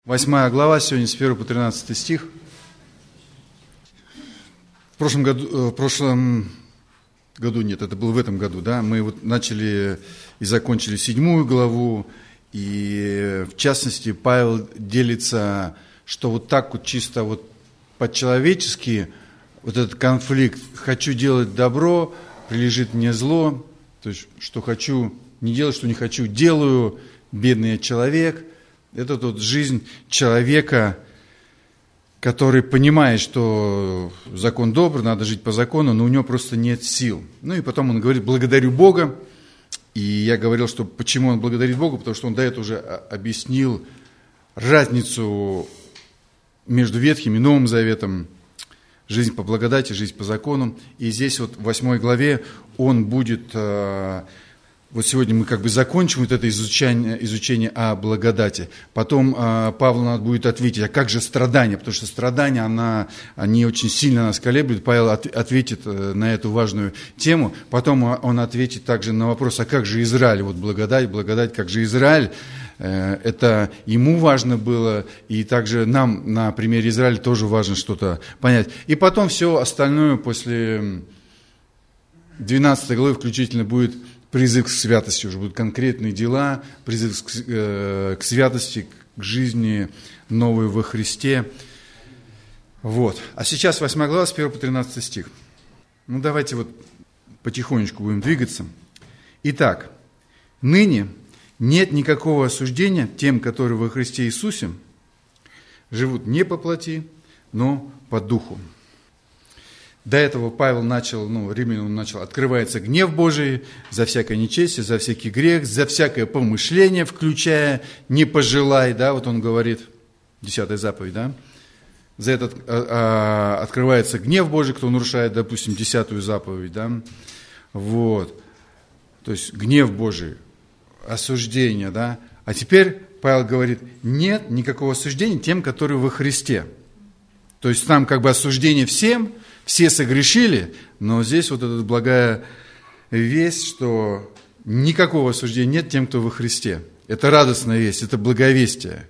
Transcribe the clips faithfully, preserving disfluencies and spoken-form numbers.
Восьмая глава, сегодня с первого по тринадцатый стих. В прошлом году, в прошлом году, нет, это было в этом году, да, мы вот начали и закончили седьмую главу, и в частности Павел делится, что вот так вот чисто вот по-человечески вот этот конфликт «хочу делать добро, прилежит мне зло», то есть что хочу не делать, что не хочу, делаю, бедный я человек. Это вот жизнь человека, который понимает, что закон добр, надо жить по закону, но у него просто нет сил. Ну и потом он говорит: благодарю Бога. И я говорил, что почему он благодарит Бога, потому что он до этого уже объяснил разницу между Ветхим и Новым Заветом, жизнь по благодати, жизнь по закону. И здесь вот в восьмой главе он будет... Вот сегодня мы как бы закончим вот это изучение, изучение о благодати. Потом э, Павлу надо будет ответить, а как же страдания? Потому что страдания, она, они очень сильно нас колеблют. Павел от, ответит э, на эту важную тему. Потом он ответит также на вопрос, а как же Израиль? Вот благодать, благодать, как же Израиль? Э, это ему важно было, и также нам на примере Израиля тоже важно что-то понять. И потом все остальное после двенадцатой главы включительно будет... Призыв к святости, уже будут конкретные дела, призыв к, э, к святости, к жизни новой во Христе. Вот. А сейчас восьмая глава, с первого по тринадцатый стих. Ну, давайте вот потихонечку будем двигаться. Итак, ныне нет никакого осуждения тем, которые во Христе Иисусе живут не по плоти, но по духу. До этого Павел начал, ну, Римлянам начал, открывается гнев Божий за всякое нечестие, за всякий грех, за всякое помышление, включая «не пожелай», да, вот он говорит, десятая заповедь, да, за этот а, а, открывается гнев Божий, кто нарушает, допустим, десятую заповедь, да, вот, то есть гнев Божий, осуждение, да, а теперь Павел говорит, нет никакого осуждения тем, которые во Христе, то есть там как бы осуждение всем. Все согрешили, но здесь вот эта благая весть, что никакого осуждения нет тем, кто во Христе. Это радостная весть, это благовестие.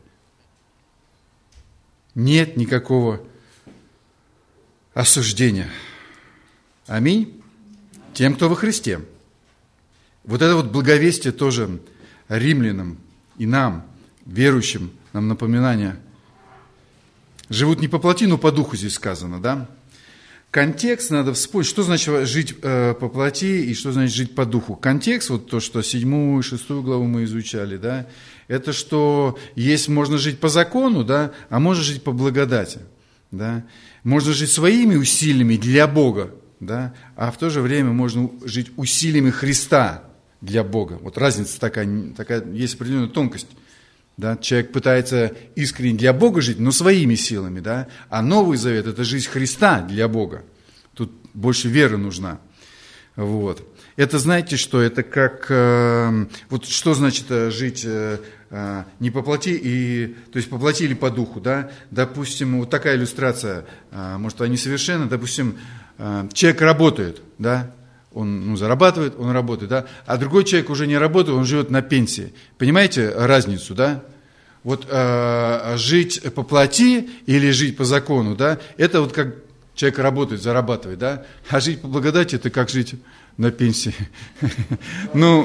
Нет никакого осуждения. Аминь. Тем, кто во Христе. Вот это вот благовестие тоже римлянам и нам, верующим, нам напоминание. Живут не по плоти, но по духу здесь сказано, да? Контекст надо вспомнить, что значит жить э, по плоти и что значит жить по духу. Контекст, вот то, что седьмую и шестую главу мы изучали, да, это что есть, можно жить по закону, да, а можно жить по благодати, да. Можно жить своими усилиями для Бога, да, а в то же время можно жить усилиями Христа для Бога. Вот разница такая, такая есть определенная тонкость. Да, человек пытается искренне для Бога жить, но своими силами, да, а Новый Завет – это жизнь Христа для Бога. Тут больше веры нужна. Вот. Это, знаете, что это как, э, вот что значит жить э, э, не по плоти, и, то есть по плоти или по духу, да, допустим, вот такая иллюстрация, э, может, она несовершенна, допустим, э, человек работает, да, он ну, зарабатывает, он работает, да, а другой человек уже не работает, он живет на пенсии. Понимаете разницу, да? Вот э, жить по плоти или жить по закону, да, это вот как человек работает, зарабатывает, да, а жить по благодати, это как жить на пенсии. Ну,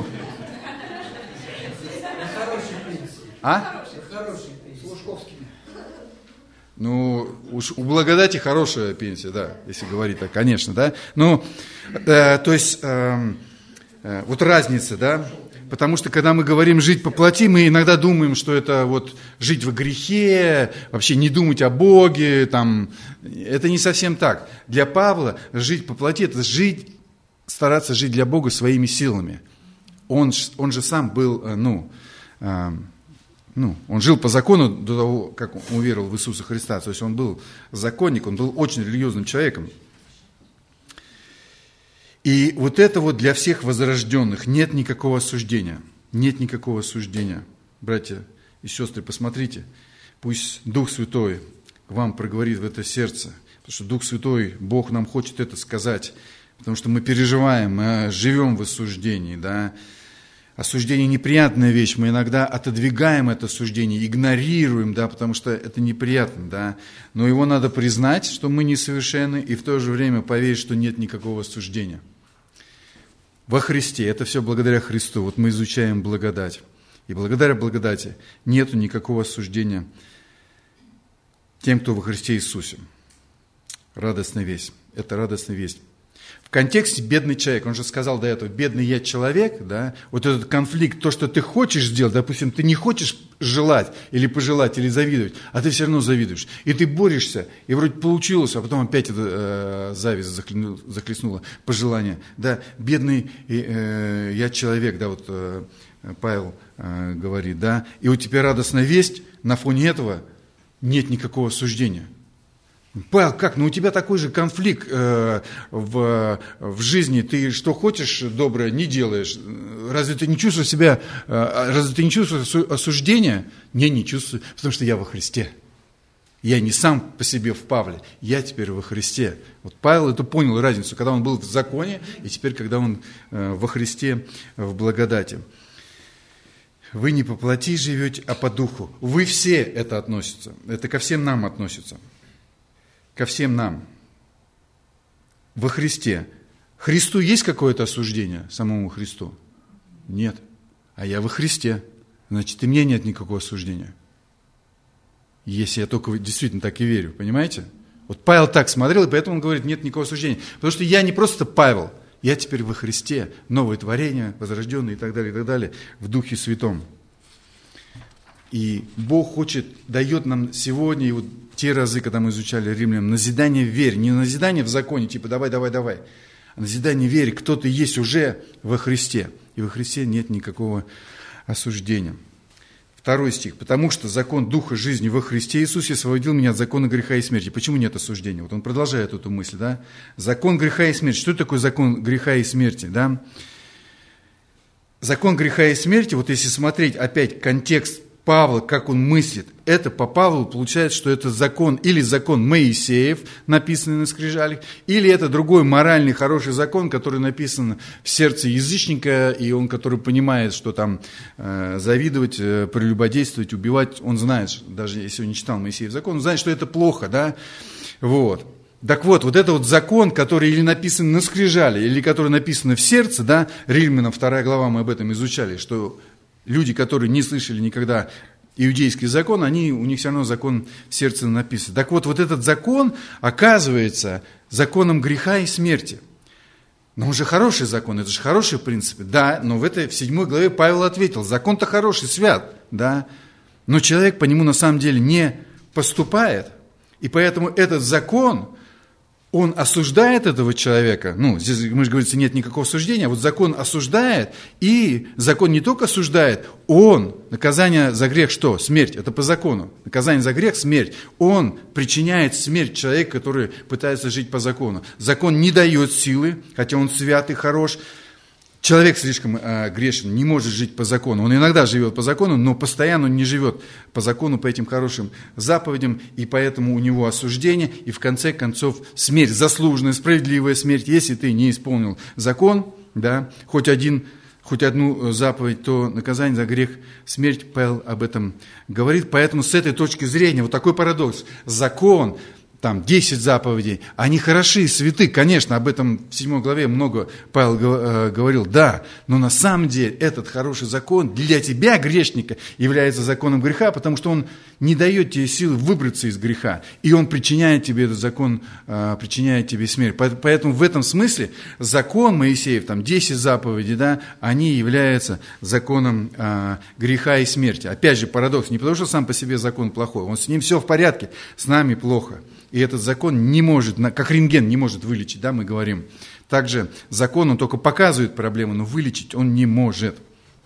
а? Ну, уж у благодати хорошая пенсия, да, если говорить так, конечно, да. Ну, э, то есть, э, э, вот разница, да, потому что, когда мы говорим жить по плоти, мы иногда думаем, что это вот жить во грехе, вообще не думать о Боге, там, это не совсем так. Для Павла жить по плоти – это жить, стараться жить для Бога своими силами. Он, он же сам был, ну, э, Ну, он жил по закону до того, как он уверовал в Иисуса Христа. То есть он был законник, он был очень религиозным человеком. И вот это вот для всех возрожденных нет никакого осуждения. Нет никакого осуждения. Братья и сестры, посмотрите. Пусть Дух Святой вам проговорит в это сердце. Потому что Дух Святой, Бог нам хочет это сказать. Потому что мы переживаем, мы живем в осуждении, да. Осуждение неприятная вещь, мы иногда отодвигаем это осуждение, игнорируем, да, потому что это неприятно, да, но его надо признать, что мы несовершенны, и в то же время поверить, что нет никакого осуждения. Во Христе, это все благодаря Христу, вот мы изучаем благодать, и благодаря благодати нету никакого осуждения тем, кто во Христе Иисусе. Радостная весть, это радостная весть. В контексте бедный человек, он же сказал до этого, бедный я человек, да, вот этот конфликт, то, что ты хочешь сделать, допустим, ты не хочешь желать или пожелать, или завидовать, а ты все равно завидуешь, и ты борешься, и вроде получилось, а потом опять эта э, зависть захлестнула, захлестнула пожелание, да, бедный э, я человек, да, вот э, Павел э, говорит, да, и вот теперь радостная весть, на фоне этого нет никакого осуждения. Павел, как? Ну у тебя такой же конфликт э, в, в жизни. Ты что хочешь доброе, не делаешь. Разве ты не чувствуешь себя, э, разве ты не чувствуешь осуждения? Не, не чувствую, потому что я во Христе. Я не сам по себе в Павле, я теперь во Христе. Вот Павел это понял разницу, когда он был в законе, и теперь, когда он э, во Христе, в благодати. Вы не по плоти живете, а по духу. Вы все это относится. Это ко всем нам относится. Ко всем нам. Во Христе. Христу есть какое-то осуждение? Самому Христу? Нет. А я во Христе. Значит, и мне нет никакого осуждения. Если я только действительно так и верю. Понимаете? Вот Павел так смотрел, и поэтому он говорит, нет никакого осуждения. Потому что я не просто Павел. Я теперь во Христе. Новое творение, возрожденное и так далее, и так далее. В Духе Святом. И Бог хочет, дает нам сегодня, и вот те разы, когда мы изучали Римлянам, назидание в вере, не назидание в законе, типа давай, давай, давай, а назидание в вере, кто ты есть уже во Христе. И во Христе нет никакого осуждения. Второй стих. Потому что закон Духа жизни во Христе Иисусе освободил меня от закона греха и смерти. Почему нет осуждения? Вот он продолжает эту мысль, да? Закон греха и смерти. Что такое закон греха и смерти, да? Закон греха и смерти, вот если смотреть опять контекст Павла, как он мыслит, это по Павлу получается, что это закон, или закон Моисеев, написанный на скрижалях, или это другой моральный хороший закон, который написан в сердце язычника, и он, который понимает, что там э, завидовать, э, прелюбодействовать, убивать, он знает, даже если он не читал Моисеев закон, он знает, что это плохо, да, вот. Так вот, вот это вот закон, который или написан на скрижале, или который написан в сердце, да, Римлянам вторая глава, мы об этом изучали, что люди, которые не слышали никогда иудейский закон, они, у них все равно закон в сердце написан. Так вот, вот этот закон оказывается законом греха и смерти. Но он же хороший закон, это же хорошие принципы. Да, но в этой, в седьмой главе Павел ответил, закон-то хороший, свят, да, но человек по нему на самом деле не поступает. И поэтому этот закон, он осуждает этого человека, ну, здесь, мы же говорится, нет никакого осуждения, а вот закон осуждает, и закон не только осуждает, он, наказание за грех что? Смерть, это по закону, наказание за грех – смерть, он причиняет смерть человеку, который пытается жить по закону. Закон не дает силы, хотя он свят и хорош. Человек слишком э, грешен, не может жить по закону. Он иногда живет по закону, но постоянно он не живет по закону, по этим хорошим заповедям, и поэтому у него осуждение, и в конце концов смерть, заслуженная, справедливая смерть. Если ты не исполнил закон, да, хоть, один, хоть одну заповедь, то наказание за грех – смерть. Павел об этом говорит. Поэтому с этой точки зрения, вот такой парадокс. Закон, там десять заповедей, они хороши и святы, конечно, об этом в седьмой главе много Павел говорил, да, но на самом деле этот хороший закон для тебя, грешника, является законом греха, потому что он не дает тебе силы выбраться из греха, и он причиняет тебе, этот закон причиняет тебе смерть. Поэтому в этом смысле закон Моисеев, там десять заповедей, да, они являются законом греха и смерти. Опять же парадокс, не потому что сам по себе закон плохой, он с ним все в порядке, с нами плохо. И этот закон не может, как рентген не может вылечить, да, мы говорим. Также закон, он только показывает проблему, но вылечить он не может.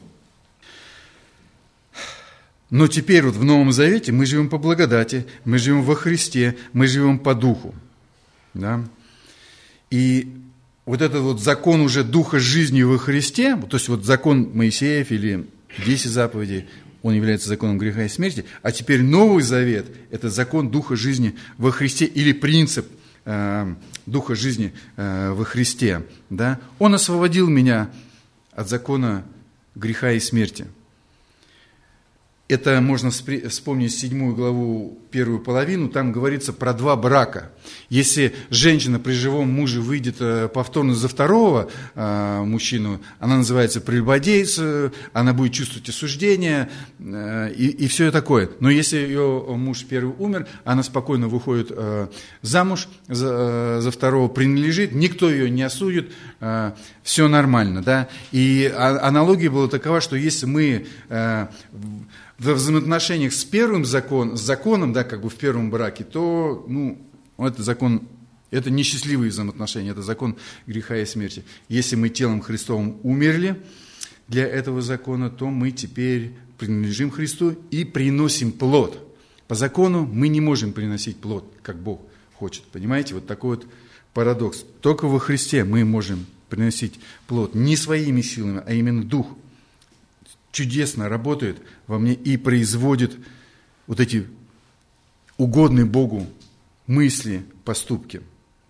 Но теперь вот в Новом Завете мы живем по благодати, мы живем во Христе, мы живем по Духу. Да? И вот этот вот закон уже Духа жизни во Христе, то есть вот закон Моисеев или десять заповедей, он является законом греха и смерти, а теперь Новый Завет – это закон Духа жизни во Христе или принцип э, Духа жизни э, во Христе. Да? Он освободил меня от закона греха и смерти. Это можно вспомнить седьмую главу, первую половину, там говорится про два брака. Если женщина при живом муже выйдет повторно за второго э, мужчину, она называется прелюбодейцем, она будет чувствовать осуждение э, и, и все такое. Но если ее муж первый умер, она спокойно выходит э, замуж за, э, за второго, принадлежит, никто ее не осудит, э, все нормально. Да? И аналогия была такова, что если мы... Э, в взаимоотношениях с первым закон, с законом, да, как бы в первом браке, то, ну, это закон, это несчастливые взаимоотношения, это закон греха и смерти. Если мы телом Христовым умерли для этого закона, то мы теперь принадлежим Христу и приносим плод. По закону мы не можем приносить плод, как Бог хочет. Понимаете, вот такой вот парадокс. Только во Христе мы можем приносить плод не своими силами, а именно Дух чудесно работает во мне и производит вот эти угодные Богу мысли, поступки.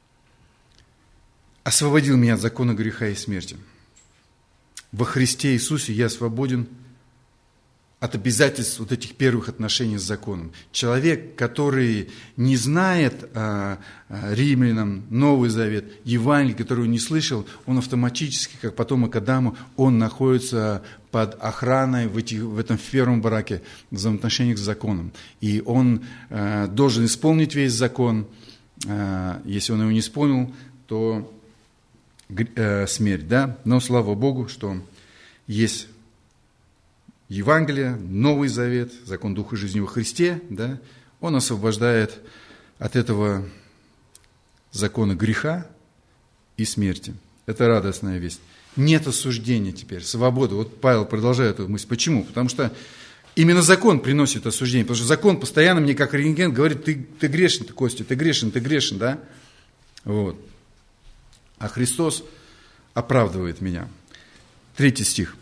Освободил меня от закона греха и смерти. Во Христе Иисусе я свободен от обязательств вот этих первых отношений с законом. Человек, который не знает а, а, римлянам Новый Завет, Евангелие, который не слышал, он автоматически, как потомок Адама, он находится под охраной в, этих, в этом первом браке, в взаимоотношениях с законом. И он а, должен исполнить весь закон. А, если он его не исполнил, то а, смерть. Да? Но слава Богу, что есть Евангелие, Новый Завет, закон Духа жизни во Христе, да, он освобождает от этого закона греха и смерти. Это радостная весть. Нет осуждения теперь, свобода. Вот Павел продолжает эту мысль. Почему? Потому что именно закон приносит осуждение. Потому что закон постоянно мне, как рентген, говорит, ты, ты грешен, ты, Костя, ты грешен, ты грешен, да? Вот. А Христос оправдывает меня. Третий стих.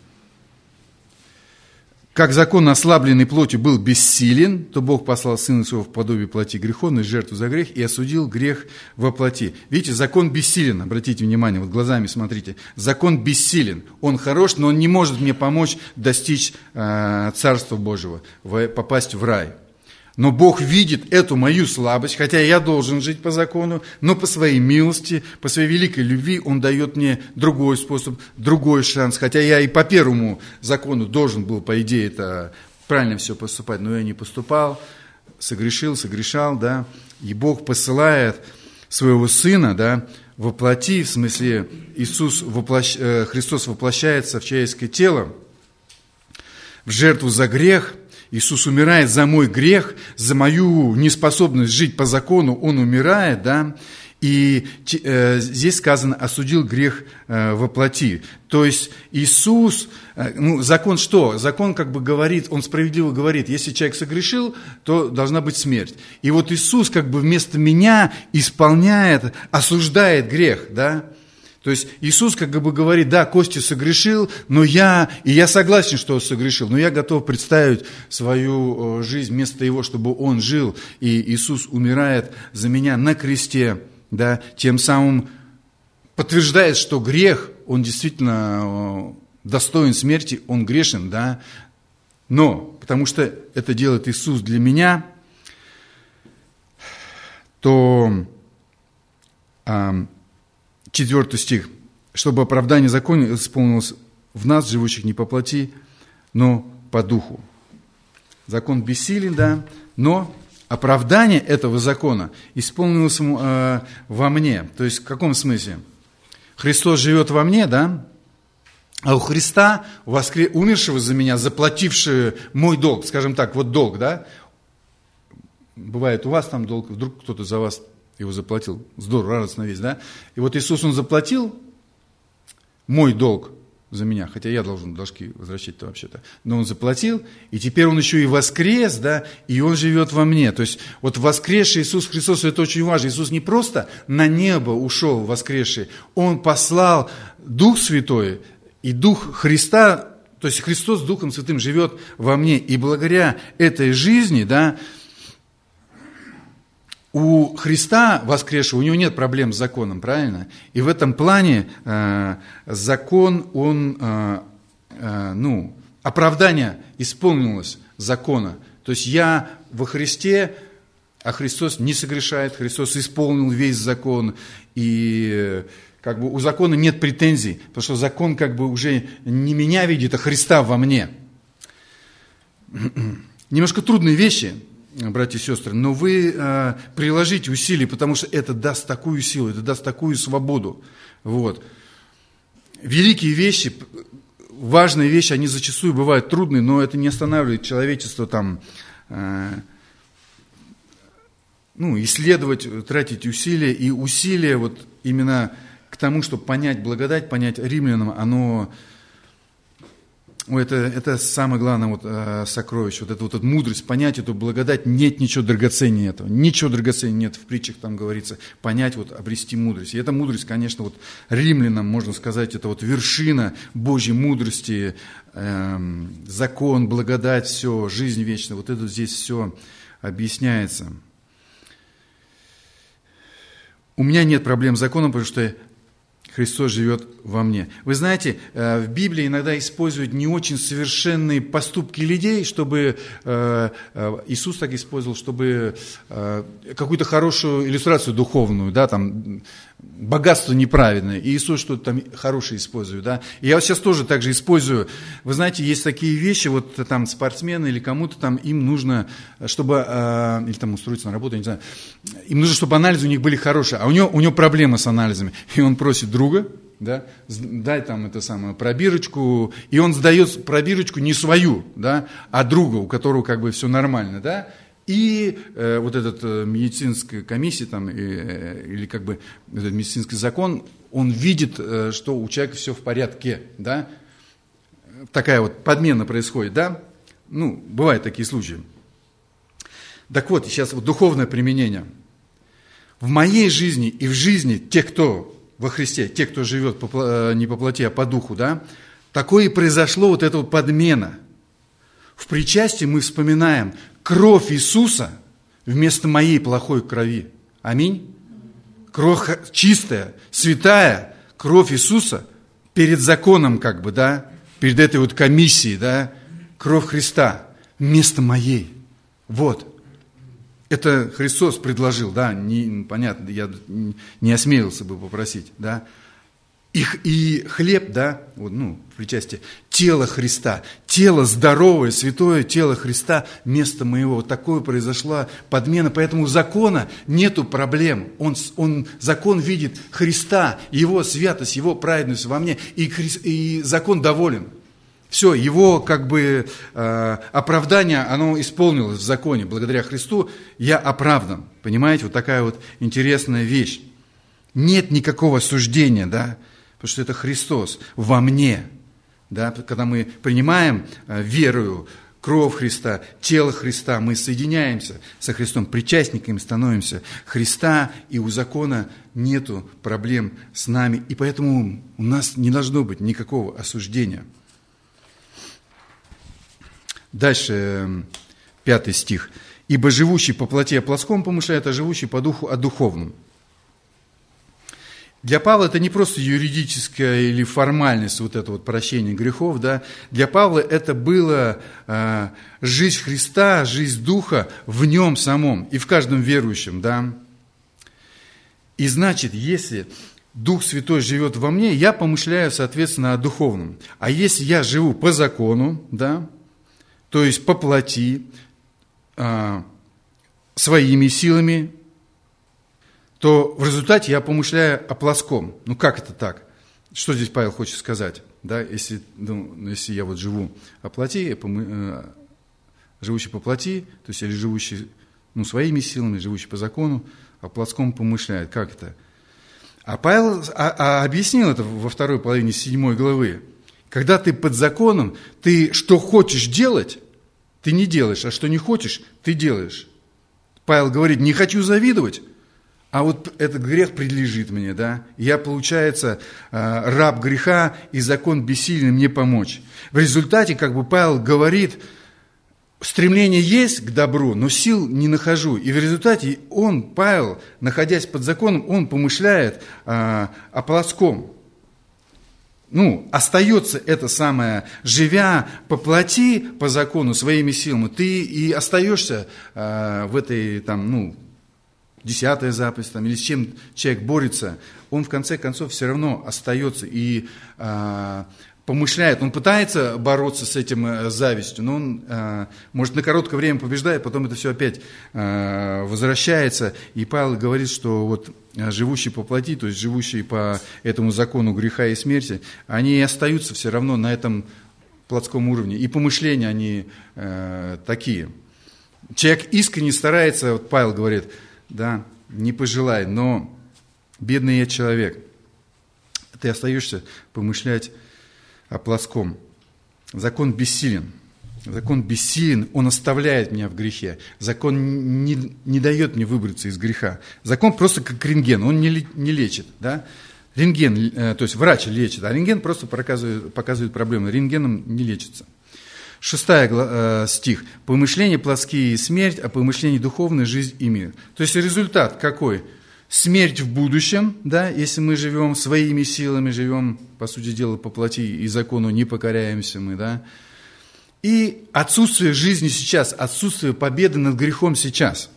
Как закон, ослабленный плотью, был бессилен, то Бог послал Сына Своего в подобие плоти греховной, жертву за грех, и осудил грех во плоти. Видите, закон бессилен, обратите внимание, вот глазами смотрите. Закон бессилен, он хорош, но он не может мне помочь достичь э, Царства Божьего, в, попасть в рай. Но Бог видит эту мою слабость, хотя я должен жить по закону, но по своей милости, по своей великой любви Он дает мне другой способ, другой шанс. Хотя я и по первому закону должен был, по идее, это правильно все поступать, но я не поступал, согрешил, согрешал, да. И Бог посылает своего Сына, да, воплоти, в смысле Иисус воплощ... Христос воплощается в человеческое тело, в жертву за грех. Иисус умирает за мой грех, за мою неспособность жить по закону, Он умирает, да, и э, здесь сказано, осудил грех э, во плоти. То есть Иисус, э, ну, закон что? Закон как бы говорит, он справедливо говорит, если человек согрешил, то должна быть смерть. И вот Иисус как бы вместо меня исполняет, осуждает грех, да. То есть Иисус как бы говорит, да, Костя согрешил, но я, и я согласен, что он согрешил, но я готов представить свою жизнь вместо его, чтобы он жил, и Иисус умирает за меня на кресте, да, тем самым подтверждает, что грех, он действительно достоин смерти, он грешен, да, но потому что это делает Иисус для меня, то... А, Четвертый стих. Чтобы оправдание закона исполнилось в нас, живущих не по плоти, но по духу. Закон бессилен, да, но оправдание этого закона исполнилось э, во мне. То есть в каком смысле? Христос живет во мне, да, а у Христа, воскре... умершего за меня, заплатившего мой долг, скажем так, вот долг, да, бывает у вас там долг, вдруг кто-то за вас его заплатил. Здорово, радостно весь, да? И вот Иисус, Он заплатил мой долг за меня, хотя я должен должки возвращать-то вообще-то. Но Он заплатил, и теперь Он еще и воскрес, да, и Он живет во мне. То есть вот воскресший Иисус Христос, это очень важно. Иисус не просто на небо ушел воскресший, Он послал Дух Святой, и Дух Христа, то есть Христос Духом Святым живет во мне. И благодаря этой жизни, да, у Христа воскресшего, у него нет проблем с законом, правильно? И в этом плане э, закон, он э, ну, оправдание исполнилось закона. То есть я во Христе, а Христос не согрешает, Христос исполнил весь закон, и как бы у закона нет претензий, потому что закон как бы уже не меня видит, а Христа во мне. Немножко трудные вещи, братья и сестры, но вы э, приложите усилия, потому что это даст такую силу, это даст такую свободу. Вот. Великие вещи, важные вещи, они зачастую бывают трудные, но это не останавливает человечество там, э, ну, исследовать, тратить усилия, и усилия вот именно к тому, чтобы понять благодать, понять римлянам, оно, это, это самое главное вот, э, сокровище, вот эта вот эта мудрость, понять эту благодать, нет ничего драгоценнее этого, ничего драгоценнее нет, в притчах там говорится, понять, вот, обрести мудрость. И эта мудрость, конечно, вот римлянам, можно сказать, это вот вершина Божьей мудрости, э, закон, благодать, все, жизнь вечная, вот это здесь все объясняется. У меня нет проблем с законом, потому что Христос живет во мне. Вы знаете, в Библии иногда используют не очень совершенные поступки людей, чтобы Иисус так использовал, чтобы какую-то хорошую иллюстрацию духовную, да, там, богатство неправедное, и Иисус что-то там хорошее использует, да. И я вот сейчас тоже так же использую. Вы знаете, есть такие вещи, вот там спортсмены или кому-то там, им нужно, чтобы, или там устроиться на работу, я не знаю, им нужно, чтобы анализы у них были хорошие, а у него, у него проблемы с анализами, и он просит друга, да, дай там это самое, пробирочку, и он сдает пробирочку не свою, да, а друга, у которого как бы все нормально, да. И э, вот этот э, медицинская комиссия там, э, или как бы этот медицинский закон, он видит, э, что у человека все в порядке, да, такая вот подмена происходит, да, ну, бывают такие случаи. Так вот, сейчас вот духовное применение. В моей жизни и в жизни тех, кто во Христе, тех, кто живет по, не по плоти, а по духу, да, такое и произошло вот эта вот подмена. В причастии мы вспоминаем кровь Иисуса вместо моей плохой крови. Аминь. Кровь чистая, святая, кровь Иисуса перед законом, как бы, да, перед этой вот комиссией, да, кровь Христа вместо моей. Вот. Это Христос предложил, да, не, понятно, я не осмелился бы попросить, да. И, и хлеб, да, вот, ну, в причастии, тело Христа, тело здоровое, святое тело Христа вместо моего. Вот такое произошла подмена, поэтому у закона нету проблем. Он, он, закон видит Христа, Его святость, Его праведность во мне, и, Хри, и закон доволен. Все, его как бы э, оправдание, оно исполнилось в законе. Благодаря Христу я оправдан. Понимаете, вот такая вот интересная вещь. Нет никакого осуждения, да, потому что это Христос во мне. Да, когда мы принимаем э, верою кровь Христа, тело Христа, мы соединяемся со Христом, причастниками становимся Христа, и у закона нету проблем с нами. И поэтому у нас не должно быть никакого осуждения. Дальше, пятый стих. «Ибо живущий по плоти о плотском помышляет, а живущий по духу о духовном». Для Павла это не просто юридическая или формальность, вот это вот прощение грехов, да. Для Павла это было э, жизнь Христа, жизнь Духа в нем самом и в каждом верующем, да. И значит, если Дух Святой живет во мне, я помышляю, соответственно, о духовном. А если я живу по закону, да, то есть по плоти, э, своими силами, то в результате я помышляю о плоском. Ну как это так? Что здесь Павел хочет сказать? Да, если, ну, если я вот живу о плоти, я помы, э, живущий по плоти, то есть или живущий ну, своими силами, живущий по закону, о плоском помышляет. Как это? А Павел а, а объяснил это во второй половине седьмой главы. Когда ты под законом, ты что хочешь делать, ты не делаешь, а что не хочешь, ты делаешь. Павел говорит, не хочу завидовать, а вот этот грех предлежит мне, да. Я, получается, раб греха, и закон бессилен мне помочь. В результате, как бы Павел говорит, стремление есть к добру, но сил не нахожу. И в результате он, Павел, находясь под законом, он помышляет о плотском. ну, остается это самое, живя по плоти, по закону, своими силами, ты и остаешься э, в этой, там, ну, десятая заповедь, там, или с чем человек борется, он в конце концов все равно остается и э, помышляет, он пытается бороться с этим э, завистью, но он, э, может, на короткое время побеждает, потом это все опять э, возвращается, и Павел говорит, что вот живущие по плоти, то есть живущие по этому закону греха и смерти, они остаются все равно на этом плотском уровне, и помышления они э, такие. Человек искренне старается, вот Павел говорит, да, не пожелай, но бедный я человек, ты остаешься помышлять о плотском. Закон бессилен. Закон бессилен, он оставляет меня в грехе. Закон не, не дает мне выбраться из греха. Закон просто как рентген, он не, не лечит. Да? Рентген, то есть врач лечит, а рентген просто показывает, показывает проблемы. Рентгеном не лечится. Шестая стих. «Помышления плотские – смерть, а помышления духовные – жизнь и мир». То есть результат какой? Смерть в будущем, да, если мы живем своими силами, живем, по сути дела, по плоти и закону, не покоряемся мы, да. И отсутствие жизни сейчас, отсутствие победы над грехом сейчас.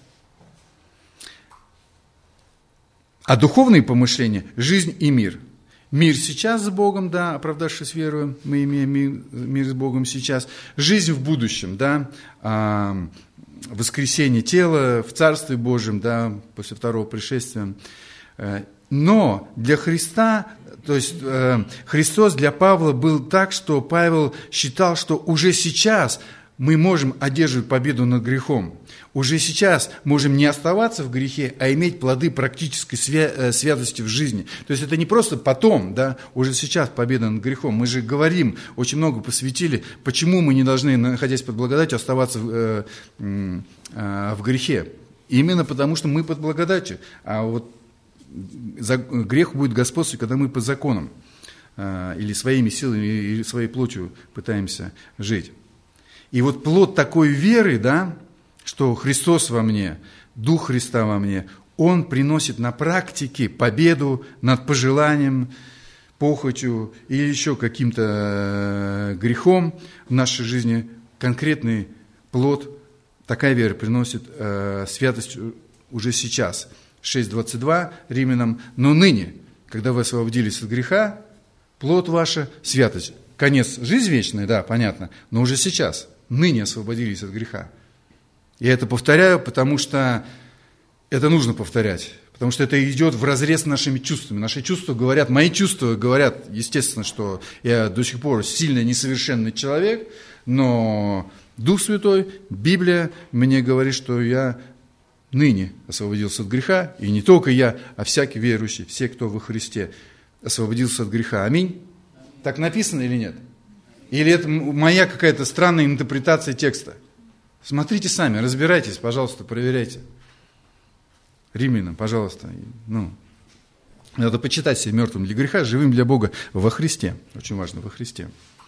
А духовные помышления – жизнь и мир. Мир сейчас с Богом, да, оправдавшись верою, мы имеем мир, мир с Богом сейчас. Жизнь в будущем, да, а, воскресение тела в Царстве Божьем, да, после второго пришествия. Но для Христа, то есть Христос для Павла был так, что Павел считал, что уже сейчас мы можем одерживать победу над грехом. Уже сейчас можем не оставаться в грехе, а иметь плоды практической свя- святости в жизни. То есть это не просто потом, да, уже сейчас победа над грехом. Мы же говорим, очень много посвятили, почему мы не должны, находясь под благодатью, оставаться в, э, э, в грехе. Именно потому, что мы под благодатью. А вот за, грех будет господствовать, когда мы под законом. Э, или своими силами, или своей плотью пытаемся жить. И вот плод такой веры, да, что Христос во мне, Дух Христа во мне, Он приносит на практике победу над пожеланием, похотью или еще каким-то грехом в нашей жизни. Конкретный плод, такая вера приносит э, святость уже сейчас. шесть двадцать два Римлянам. Но ныне, когда вы освободились от греха, плод ваша святость. Конец жизнь вечная, да, понятно, но уже сейчас, ныне освободились от греха. Я это повторяю, потому что это нужно повторять. Потому что это идет вразрез с нашими чувствами. Наши чувства говорят, мои чувства говорят, естественно, что я до сих пор сильно несовершенный человек, но Дух Святой, Библия мне говорит, что я ныне освободился от греха. И не только я, а всякий верующий, все, кто во Христе, освободился от греха. Аминь. Так написано или нет? Или это моя какая-то странная интерпретация текста? Смотрите сами, разбирайтесь, пожалуйста, проверяйте. Римлянам, пожалуйста. Ну, надо почитать себе мертвым для греха, живым для Бога во Христе. Очень важно, во Христе.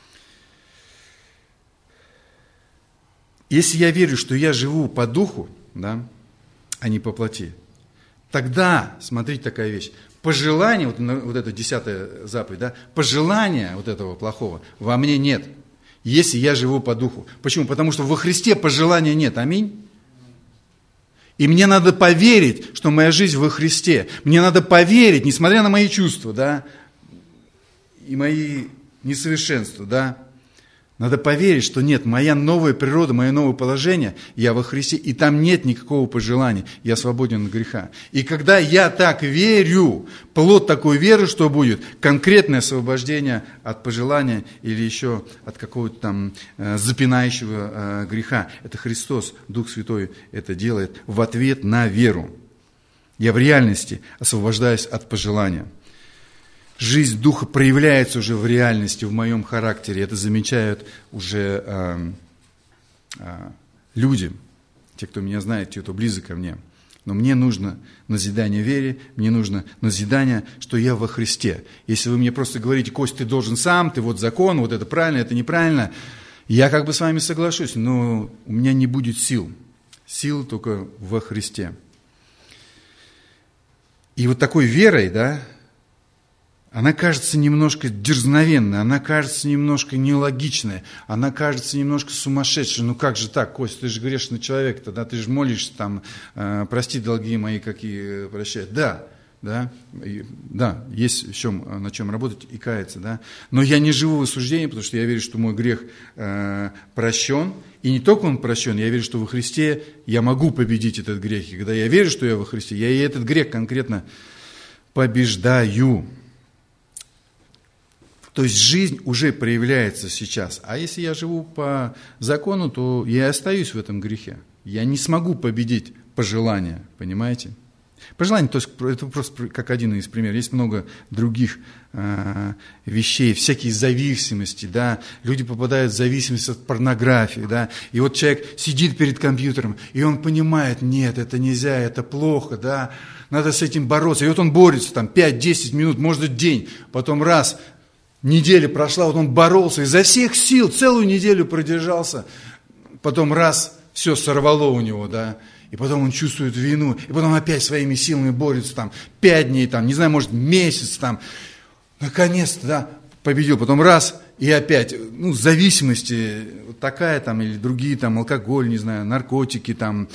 Если я верю, что я живу по духу, да, а не по плоти, тогда, смотрите, такая вещь, пожелания, вот, вот эта десятая заповедь, да, пожелания вот этого плохого во мне нет. Если я живу по духу. Почему? Потому что во Христе пожелания нет. Аминь. И мне надо поверить, что моя жизнь во Христе. Мне надо поверить, несмотря на мои чувства, да, и мои несовершенства, да. Надо поверить, что нет, моя новая природа, мое новое положение, я во Христе, и там нет никакого пожелания, я свободен от греха. И когда я так верю, плод такой веры, что будет? Конкретное освобождение от пожелания или еще от какого-то там э, запинающего э, греха. Это Христос, Дух Святой это делает в ответ на веру. Я в реальности освобождаюсь от пожелания. Жизнь Духа проявляется уже в реальности, в моем характере. Это замечают уже э, э, люди, те, кто меня знает, те, кто близок ко мне. Но мне нужно назидание вере, мне нужно назидание, что я во Христе. Если вы мне просто говорите, Кость, ты должен сам, ты вот закон, вот это правильно, это неправильно, я как бы с вами соглашусь, но у меня не будет сил. Сил только во Христе. И вот такой верой, да, она кажется немножко дерзновенной, она кажется немножко нелогичной, она кажется немножко сумасшедшей. Ну как же так, Кость, ты же грешный человек, тогда ты же молишься там, э, прости долги мои, какие прощают. Да, да, и, да, есть еще на чем работать и каяться, да. Но я не живу в осуждении, потому что я верю, что мой грех э, прощен. И не только он прощен, я верю, что во Христе я могу победить этот грех. И когда я верю, что я во Христе, я и этот грех конкретно побеждаю. То есть жизнь уже проявляется сейчас. А если я живу по закону, то я остаюсь в этом грехе. Я не смогу победить пожелания, понимаете? Пожелания, то есть это просто как один из примеров. Есть много других э, вещей, всякие зависимости, да. Люди попадают в зависимость от порнографии, да. И вот человек сидит перед компьютером, и он понимает, нет, это нельзя, это плохо, да. Надо с этим бороться. И вот он борется там пять-десять минут, может день, потом раз, неделя прошла, вот он боролся изо всех сил, целую неделю продержался, потом раз, все сорвало у него, да. И потом он чувствует вину, и потом опять своими силами борется, там, пять дней, там, не знаю, может, месяц, там, наконец-то, да, победил, потом раз, и опять, ну, зависимости, вот такая, там, или другие, там, алкоголь, не знаю, наркотики, там,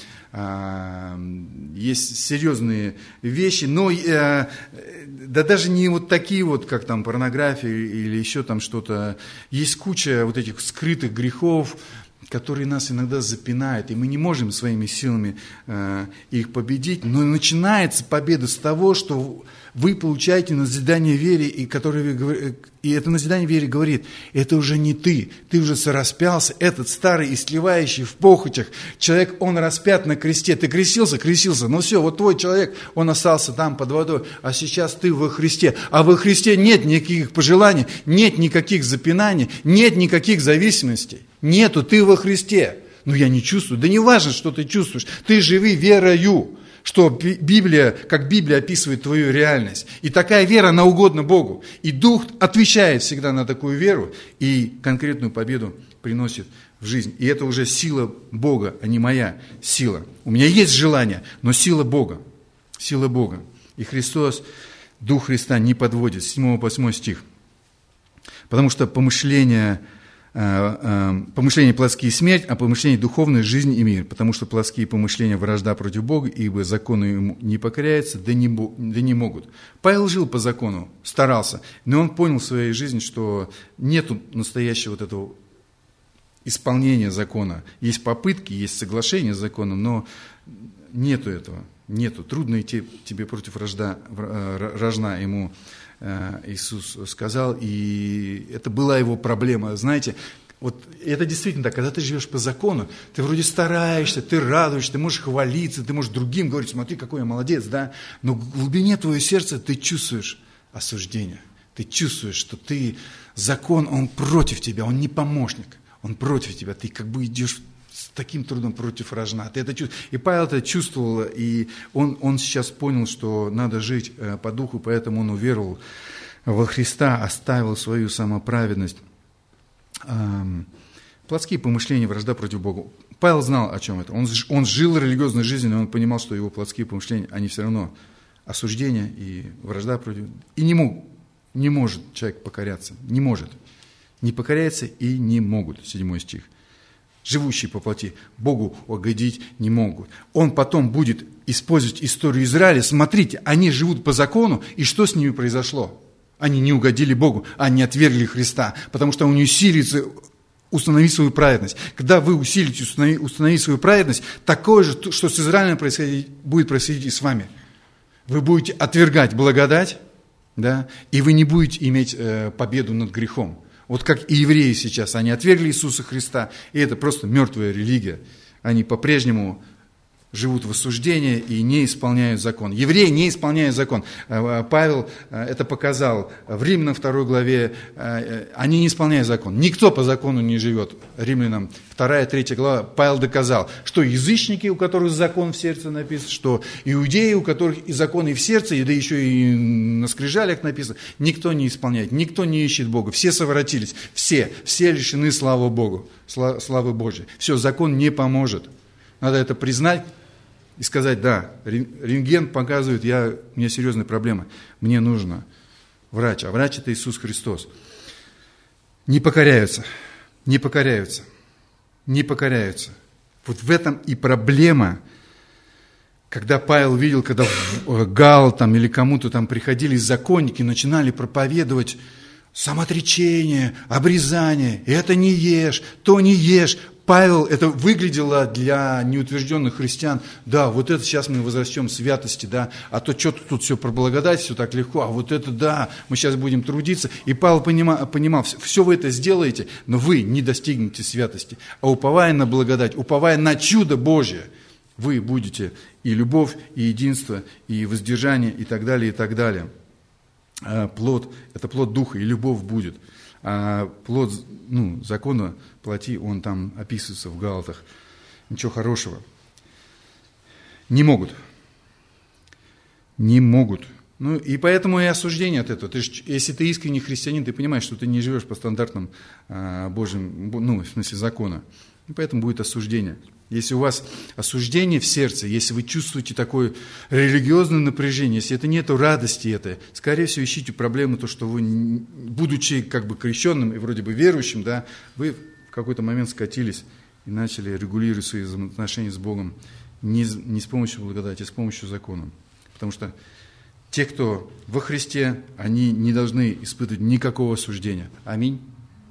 а, есть серьезные вещи, но, а, да даже не вот такие вот, как там порнография или еще там что-то, есть куча вот этих скрытых грехов, которые нас иногда запинают, и мы не можем своими силами э, их победить. Но начинается победа с того, что вы получаете назидание вере, и, которое, и это назидание вере говорит, это уже не ты, ты уже сораспялся, этот старый, истлевающий в похотях человек, он распят на кресте, ты крестился, крестился, но все, вот твой человек, он остался там под водой, а сейчас ты во Христе, а во Христе нет никаких пожеланий, нет никаких запинаний, нет никаких зависимостей, нету, ты во Христе. Ну я не чувствую, да не важно, что ты чувствуешь, ты живи верою. Что Библия, как Библия описывает твою реальность. И такая вера, она угодна Богу. И Дух отвечает всегда на такую веру и конкретную победу приносит в жизнь. И это уже сила Бога, а не моя сила. У меня есть желание, но сила Бога. Сила Бога. И Христос, Дух Христа не подводит. С седьмого по восьмой стих. Потому что помышления... Помышления плотские смерть, а помышления духовные жизнь и мир, потому что плотские помышления вражда против Бога, ибо закону ему не покоряются, да не, да не могут. Павел жил по закону, старался, но он понял в своей жизни, что нету настоящего вот этого исполнения закона. Есть попытки, есть соглашения с законом, но нету этого, нету. Трудно идти тебе против рожда, рожна ему. Иисус сказал, и это была его проблема. Знаете, вот это действительно так, когда ты живешь по закону, ты вроде стараешься, ты радуешься, ты можешь хвалиться, ты можешь другим говорить, смотри, какой я молодец, да, но в глубине твоего сердца ты чувствуешь осуждение, ты чувствуешь, что ты, закон, он против тебя, он не помощник, он против тебя, ты как бы идешь с таким трудом против рожна. Ты это чувствуешь. И Павел это чувствовал, и он, он сейчас понял, что надо жить по духу, поэтому он уверовал во Христа, оставил свою самоправедность. Плотские помышления, вражда против Бога. Павел знал, о чем это. Он, он жил религиозной жизнью, но он понимал, что его плотские помышления, они все равно осуждение и вражда против... И не, мог, не может человек покоряться. Не может. Не покоряется и не могут. Седьмой стих. Живущие по плоти, Богу угодить не могут. Он потом будет использовать историю Израиля. Смотрите, они живут по закону, и что с ними произошло? Они не угодили Богу, они отвергли Христа, потому что они усилится установить свою праведность. Когда вы усилите установить, установить свою праведность, такое же, что с Израилем происходить, будет происходить и с вами. Вы будете отвергать благодать, да, и вы не будете иметь э, победу над грехом. Вот как и евреи сейчас, они отвергли Иисуса Христа, и это просто мертвая религия. Они по-прежнему живут в осуждении и не исполняют закон. Евреи не исполняют закон. Павел это показал в Римлянам второй главе. Они не исполняют закон. Никто по закону не живет. Римлянам вторая, третья глава. Павел доказал, что язычники, у которых закон в сердце написан, что иудеи, у которых и закон и в сердце, и да еще и на скрижалях написано, никто не исполняет, никто не ищет Бога. Все совратились, все, все лишены славы Богу, славы Божьей. Все, закон не поможет. Надо это признать и сказать, да, рентген показывает, я, у меня серьезная проблема, мне нужно врач, а врач – это Иисус Христос. Не покоряются, не покоряются, не покоряются. Вот в этом и проблема, когда Павел видел, когда в Гал там, или кому-то там приходили законники, начинали проповедовать самоотречение, обрезание, это не ешь, то не ешь. Павел, это выглядело для неутвержденных христиан, да, вот это сейчас мы возвращаем к святости, да, а то что-то тут все про благодать, все так легко, а вот это да, мы сейчас будем трудиться. И Павел понимал, понимал, все вы это сделаете, но вы не достигнете святости. А уповая на благодать, уповая на чудо Божие, вы будете и любовь, и единство, и воздержание, и так далее, и так далее. Плод, это плод Духа, и любовь будет. А плод, ну, закона плоти, он там описывается в Галатах. Ничего хорошего. Не могут. Не могут. Ну, и поэтому и осуждение от этого. Ты ж, если ты искренний христианин, ты понимаешь, что ты не живешь по стандартам а, Божьим, ну, в смысле закона. И поэтому будет осуждение. Если у вас осуждение в сердце, если вы чувствуете такое религиозное напряжение, если это нету радости этой, скорее всего, ищите проблему, то, что вы, будучи как бы крещенным и вроде бы верующим, да, вы в какой-то момент скатились и начали регулировать свои взаимоотношения с Богом не, не с помощью благодати, а с помощью закона. Потому что те, кто во Христе, они не должны испытывать никакого осуждения. Аминь.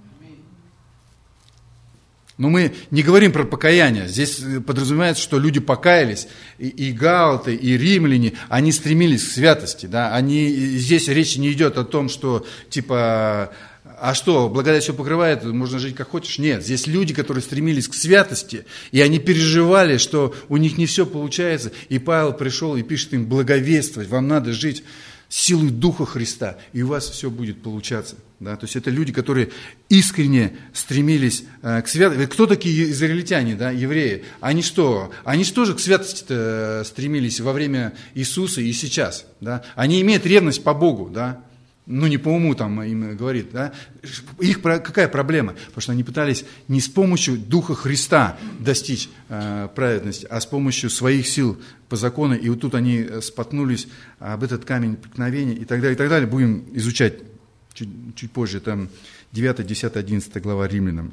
Но мы не говорим про покаяние. Здесь подразумевается, что люди покаялись, и, и галаты, и римляне, они стремились к святости. Да? Они, здесь речь не идет о том, что типа, а что, благодать все покрывает, можно жить как хочешь. Нет, здесь люди, которые стремились к святости, и они переживали, что у них не все получается. И Павел пришел и пишет им благовествовать, вам надо жить силой Духа Христа, и у вас все будет получаться. Да? То есть это люди, которые искренне стремились э, к святости. Кто такие израильтяне, да, евреи? Они что? Они же тоже к святости стремились во время Иисуса и сейчас. Да? Они имеют ревность по Богу, да? Ну не по уму там им говорит. Да? Их какая проблема? Потому что они пытались не с помощью Духа Христа достичь э, праведности, а с помощью своих сил по закону. И вот тут они споткнулись об этот камень преткновения и так далее, и так далее. Будем изучать чуть, чуть позже. Там девятая, десятая, одиннадцатая глава Римлянам.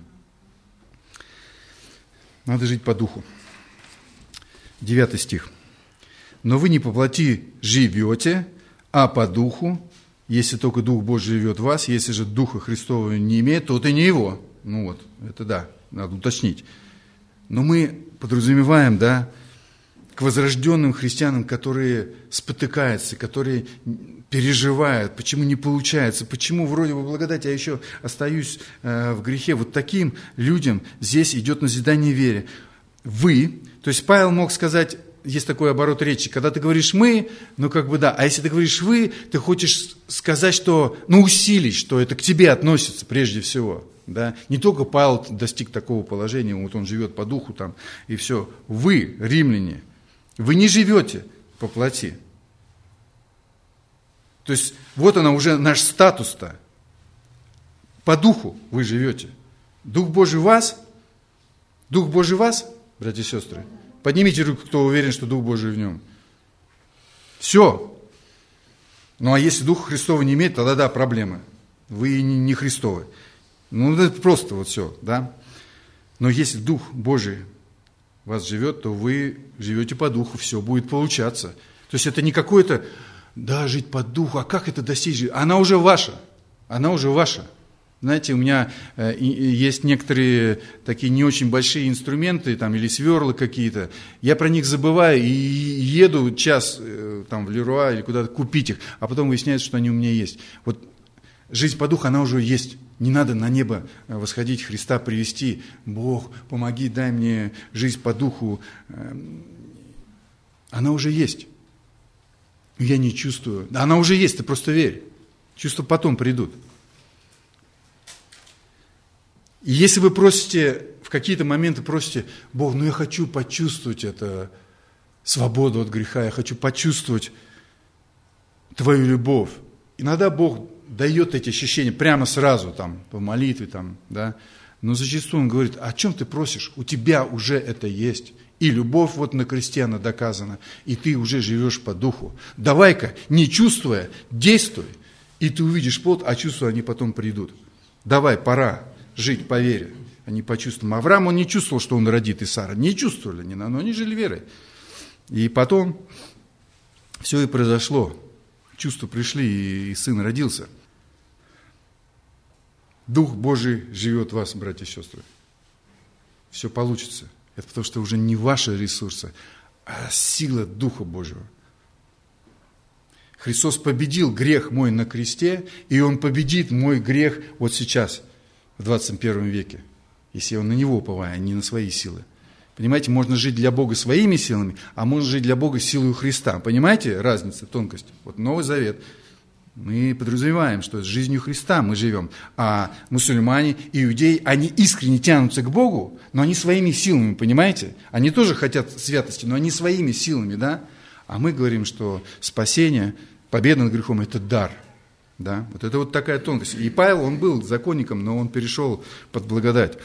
Надо жить по духу. девятый стих. Но вы не по плоти живете, а по духу, если только Дух Божий живет в вас, если же Духа Христова не имеет, то это не его. Ну вот, это да, надо уточнить. Но мы подразумеваем, да, к возрожденным христианам, которые спотыкаются, которые переживают, почему не получается, почему вроде бы благодать, а еще остаюсь э, в грехе. Вот таким людям здесь идет назидание вере. Вы, то есть Павел мог сказать, есть такой оборот речи, когда ты говоришь «мы», ну как бы да, а если ты говоришь «вы», ты хочешь сказать, что, ну усилить, что это к тебе относится прежде всего. Да? Не только Павел достиг такого положения, вот он живет по духу там, и все. Вы, римляне, вы не живете по плоти. То есть вот она уже наш статус-то. По духу вы живете. Дух Божий в вас? Дух Божий в вас, братья и сестры? Поднимите руку, кто уверен, что Дух Божий в нем. Все. Ну, а если Духа Христова не имеет, тогда да, проблемы. Вы не Христовы. Ну, это просто вот все, да. Но если Дух Божий в вас живет, то вы живете по Духу, все будет получаться. То есть это не какое-то, да, жить по Духу, а как это достичь? Она уже ваша, она уже ваша. Знаете, у меня э, есть некоторые такие не очень большие инструменты, там, или сверлы какие-то. Я про них забываю и еду час э, там, в Леруа или куда-то купить их, а потом выясняется, что они у меня есть. Вот жизнь по духу, она уже есть. Не надо на небо восходить, Христа привести. Бог, помоги, дай мне жизнь по духу. Она уже есть. Я не чувствую. Она уже есть, ты просто верь. Чувства потом придут. И если вы просите, в какие-то моменты просите, Бог, ну я хочу почувствовать это, свободу от греха, я хочу почувствовать Твою любовь. Иногда Бог дает эти ощущения прямо сразу, там, по молитве, там, да. Но зачастую Он говорит, о чем ты просишь? У тебя уже это есть. И любовь вот на кресте, она доказана. И ты уже живешь по духу. Давай-ка, не чувствуя, действуй. И ты увидишь плод, а чувства, они потом придут. Давай, пора жить по вере. Они почувствовали. Авраам, он не чувствовал, что он родит, и Сара. Не чувствовали, но они жили верой. И потом все и произошло. Чувства пришли, и сын родился. Дух Божий живет в вас, братья и сестры. Все получится. Это потому, что уже не ваши ресурсы, а сила Духа Божьего. Христос победил грех мой на кресте, и Он победит мой грех вот сейчас, в двадцать первом веке, если Он на Него уповает, а не на свои силы. Понимаете, можно жить для Бога своими силами, а можно жить для Бога силой Христа. Понимаете разница, тонкость? Вот Новый Завет. Мы подразумеваем, что с жизнью Христа мы живем, а мусульмане, иудеи, они искренне тянутся к Богу, но они своими силами, понимаете? Они тоже хотят святости, но они своими силами, да? А мы говорим, что спасение, победа над грехом – это дар. Да? Вот это вот такая тонкость. И Павел, он был законником, но он перешел под благодать.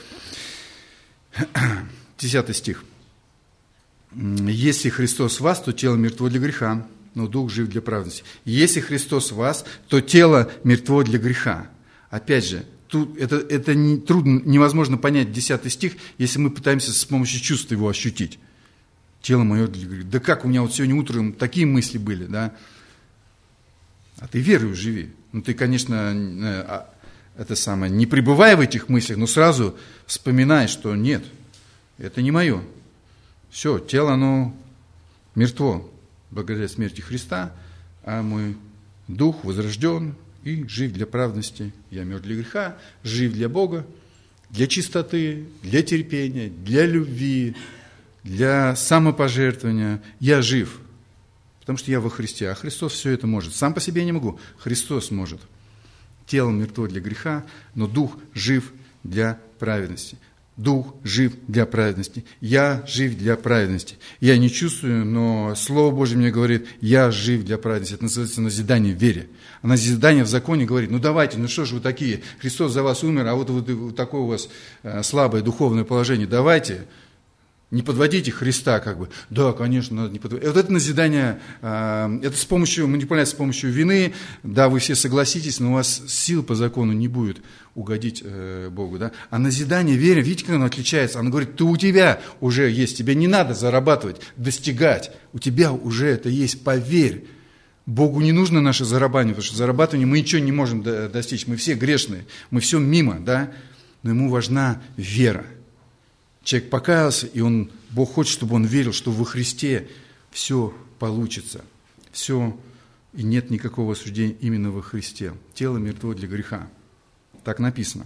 Десятый стих. «Если Христос в вас, то тело мертво для греха, но дух жив для праведности. Если Христос в вас, то тело мертво для греха». Опять же, тут это, это не, трудно, невозможно понять десятый стих, если мы пытаемся с помощью чувств его ощутить. Тело мое для греха. Да как, у меня вот сегодня утром такие мысли были, да? А ты верою живи. Ну ты, конечно, это самое, не пребывай в этих мыслях, но сразу вспоминай, что нет, это не мое. Все, тело, оно мертво благодаря смерти Христа, а мой дух возрожден и жив для праведности. Я мертв для греха, жив для Бога, для чистоты, для терпения, для любви, для самопожертвования. Я жив, потому что я во Христе, а Христос все это может. Сам по себе не могу, Христос может. Тело мертво для греха, но дух жив для праведности. Дух жив для праведности. Я жив для праведности. Я не чувствую, но Слово Божье мне говорит, я жив для праведности. Это называется назидание в вере. А назидание в законе говорит, ну давайте, ну что же вы такие, Христос за вас умер, а вот, вот, вот такое у вас слабое духовное положение. Давайте, не подводите Христа, как бы. Да, конечно, надо не подводить. Вот это назидание, это с помощью, манипуляция с помощью вины. Да, вы все согласитесь, но у вас сил по закону не будет угодить Богу. Да? А назидание вере, видите, как оно отличается? Оно говорит, ты у тебя уже есть, тебе не надо зарабатывать, достигать. У тебя уже это есть, поверь. Богу не нужно наше зарабатывание, потому что зарабатывание мы ничего не можем достичь. Мы все грешные, мы все мимо, да? Но ему важна вера. Человек покаялся, и он, Бог хочет, чтобы он верил, что во Христе все получится. Все, и нет никакого осуждения именно во Христе. Тело мертво для греха. Так написано.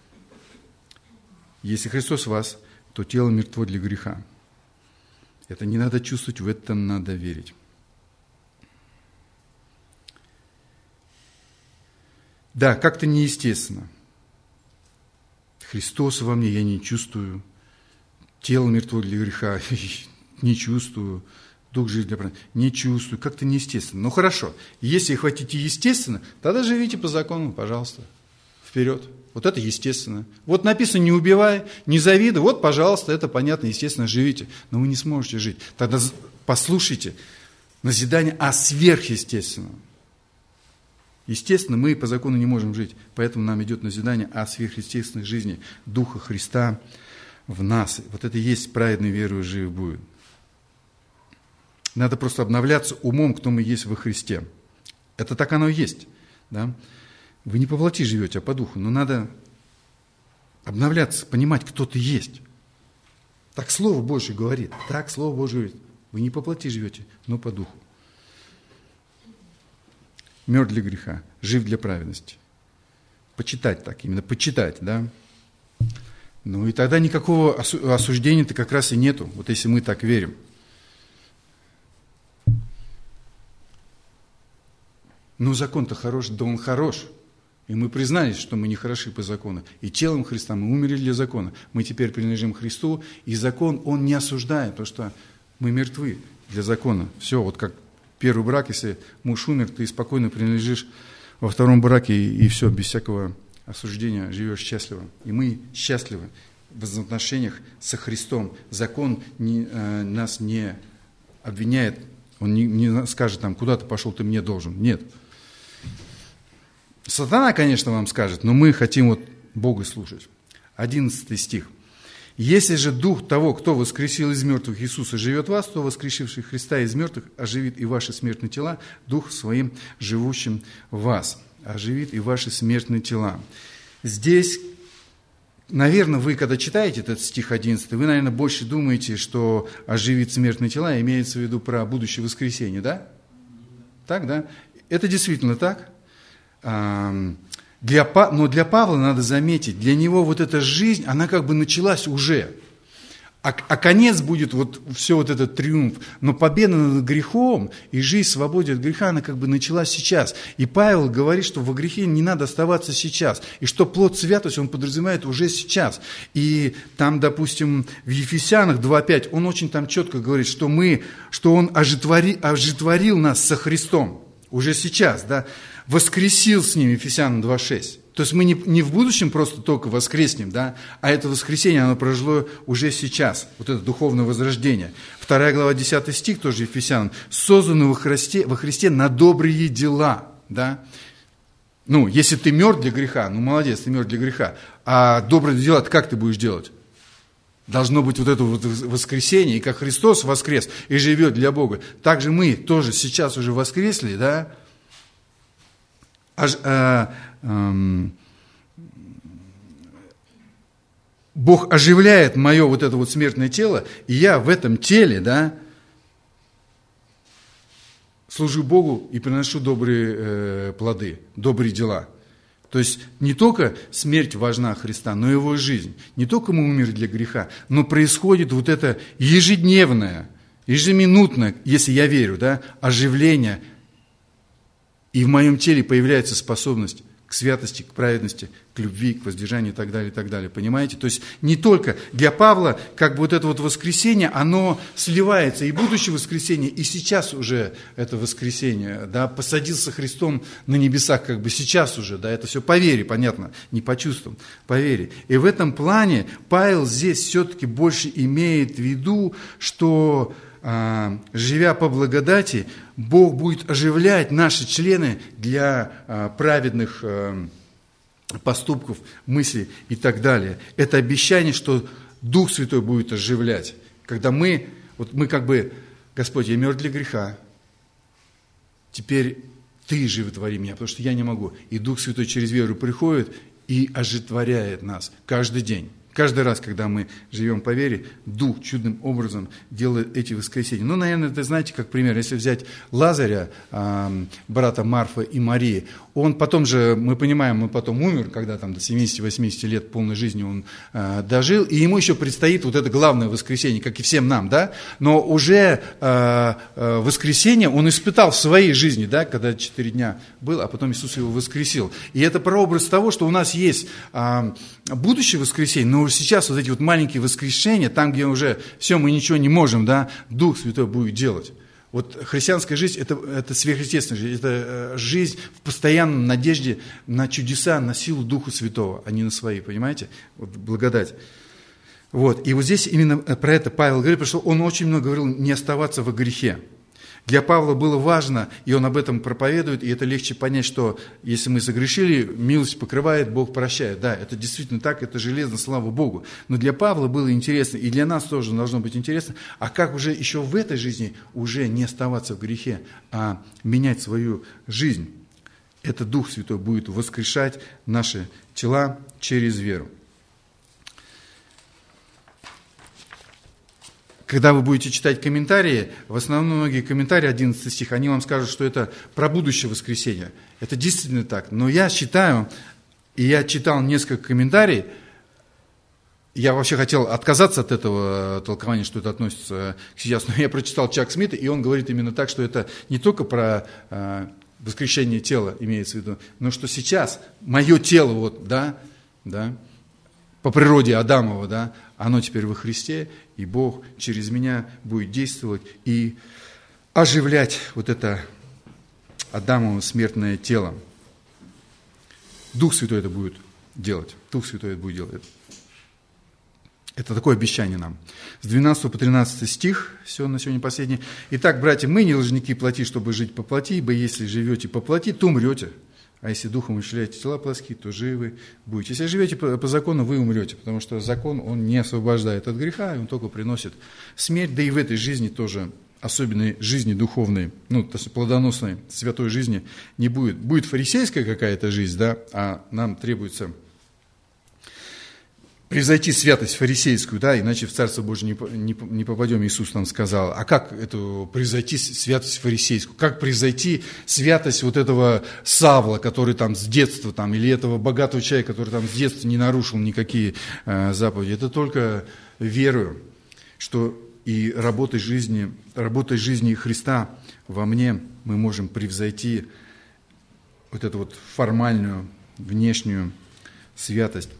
Если Христос в вас, то тело мертво для греха. Это не надо чувствовать, в это надо верить. Да, как-то неестественно. Христос во мне, я не чувствую. Тело мертво для греха, не чувствую. Дух жив для праведности, не чувствую. Как-то неестественно. Ну хорошо, если хотите естественно, тогда живите по закону, пожалуйста. Вперед. Вот это естественно. Вот написано, не убивай, не завидуй. Вот, пожалуйста, это понятно, естественно, живите. Но вы не сможете жить. Тогда послушайте назидание о сверхъестественном. Естественно, мы по закону не можем жить. Поэтому нам идет назидание о сверхъестественной жизни Духа Христа в нас. Вот это и есть праведной верою жив будет. Надо просто обновляться умом, кто мы есть во Христе. Это так оно и есть. Да? Вы не по плоти живете, а по духу. Но надо обновляться, понимать, кто ты есть. Так Слово Божье говорит. Так Слово Божье говорит. Вы не по плоти живете, но по духу. Мертв для греха, жив для праведности. Почитать так, именно почитать, да. Ну и тогда никакого осуждения-то как раз и нету, вот если мы так верим. Ну закон-то хорош, да он хорош. И мы признались, что мы не хороши по закону. И телом Христа мы умерли для закона. Мы теперь принадлежим Христу, и закон, он не осуждает, потому что мы мертвы для закона. Все, вот как первый брак, если муж умер, ты спокойно принадлежишь во втором браке, и, и все, без всякого осуждения живешь счастливо. И мы счастливы в взаимоотношениях со Христом. Закон не, э, нас не обвиняет, он не, не скажет, там, куда ты пошел, ты мне должен. Нет. Сатана, конечно, вам скажет, но мы хотим вот Бога слушать. Одиннадцатый стих. «Если же Дух того, кто воскресил из мертвых Иисуса, живет в вас, то воскресивший Христа из мертвых оживит и ваши смертные тела, Дух своим живущим в вас». Оживит и ваши смертные тела. Здесь, наверное, вы, когда читаете этот стих одиннадцатый, вы, наверное, больше думаете, что оживит смертные тела, имеется в виду про будущее воскресенье, да? Так, да? Это действительно так. Для, но для Павла надо заметить, для него вот эта жизнь, она как бы началась уже. А, а конец будет вот все вот этот триумф. Но победа над грехом и жизнь в свободе от греха, она как бы началась сейчас. И Павел говорит, что во грехе не надо оставаться сейчас. И что плод святости он подразумевает уже сейчас. И там, допустим, в Ефесянах два пять, он очень там четко говорит, что мы, что он ожитвори, ожитворил нас со Христом. Уже сейчас, да, воскресил с ним, Ефесянам два шесть. То есть мы не, не в будущем просто только воскреснем, да, а это воскресение, оно произошло уже сейчас, вот это духовное возрождение. Вторая глава, десятый стих, тоже Ефесянам, созданы во Христе, во Христе на добрые дела, да. Ну, если ты мертв для греха, ну, молодец, ты мертв для греха, а добрые дела, как ты будешь делать? Должно быть вот это вот воскресение, и как Христос воскрес и живет для Бога, так же мы тоже сейчас уже воскресли, да, Аж, а, а, Бог оживляет мое вот это вот смертное тело, и я в этом теле, да, служу Богу и приношу добрые э, плоды, добрые дела. То есть не только смерть важна Христа, но и его жизнь. Не только мы умерли для греха, но происходит вот это ежедневное, ежеминутное, если я верю, да, оживление. И в моем теле появляется способность к святости, к праведности, к любви, к воздержанию и так далее, и так далее. Понимаете? То есть не только для Павла, как бы вот это вот воскресенье, оно сливается и будущее воскресенье, и сейчас уже это воскресенье, да, посадился Христом на небесах, как бы сейчас уже, да, это все по вере, понятно, не по чувствам, по вере. И в этом плане Павел здесь все-таки больше имеет в виду, что живя по благодати, Бог будет оживлять наши члены для праведных поступков, мыслей и так далее. Это обещание, что Дух Святой будет оживлять. Когда мы, вот мы как бы, Господь, я мертв для греха, теперь Ты животвори меня, потому что я не могу. И Дух Святой через веру приходит и оживотворяет нас каждый день. Каждый раз, когда мы живем по вере, Дух чудным образом делает эти воскресения. Ну, наверное, это знаете, как пример, если взять Лазаря, э, брата Марфы и Марии, он потом же, мы понимаем, он потом умер, когда там до семидесяти-восьмидесяти лет полной жизни он э, дожил, и ему еще предстоит вот это главное воскресение, как и всем нам, да, но уже э, э, воскресение он испытал в своей жизни, да, когда четыре дня был, а потом Иисус его воскресил. И это прообраз того, что у нас есть э, будущее воскресенье, но уже сейчас вот эти вот маленькие воскрешения, там, где уже все, мы ничего не можем, да, Дух Святой будет делать. Вот христианская жизнь это, – это сверхъестественная жизнь, это жизнь в постоянной надежде на чудеса, на силу Духа Святого, а не на свои, понимаете? Вот благодать. Вот. И вот здесь именно про это Павел говорит, потому что он очень много говорил не оставаться во грехе. Для Павла было важно, и он об этом проповедует, и это легче понять, что если мы согрешили, милость покрывает, Бог прощает. Да, это действительно так, это железно, слава Богу. Но для Павла было интересно, и для нас тоже должно быть интересно, а как уже еще в этой жизни уже не оставаться в грехе, а менять свою жизнь. Это Дух Святой будет воскрешать наши тела через веру. Когда вы будете читать комментарии, в основном многие комментарии, одиннадцатый стих, они вам скажут, что это про будущее воскресенье. Это действительно так. Но я считаю, и я читал несколько комментариев, я вообще хотел отказаться от этого толкования, что это относится к сейчас, но я прочитал Чак Смита, и он говорит именно так, что это не только про э, воскрешение тела имеется в виду, но что сейчас мое тело, вот, да, да, по природе Адамова, да, оно теперь во Христе, и Бог через меня будет действовать и оживлять вот это Адамово смертное тело. Дух Святой это будет делать. Дух Святой это будет делать. Это такое обещание нам. С двенадцатого по тринадцатый стих, все на сегодня последний. Итак, братья, мы не должники плоти, чтобы жить по плоти, ибо если живете по плоти, то умрете. А если духом умерщвляете тела плотские, то живы будете. Если живете по, по закону, вы умрете, потому что закон, он не освобождает от греха, он только приносит смерть, да и в этой жизни тоже, особенной жизни духовной, ну, то есть плодоносной, святой жизни не будет. Будет фарисейская какая-то жизнь, да, а нам требуется превзойти святость фарисейскую, да, иначе в Царство Божие не, не, не попадем, Иисус нам сказал. А как эту превзойти святость фарисейскую? Как превзойти святость вот этого Савла, который там с детства, там, или этого богатого человека, который там с детства не нарушил никакие э, заповеди? Это только верою, что и работой жизни, работой жизни Христа во мне мы можем превзойти вот эту вот формальную, внешнюю святость.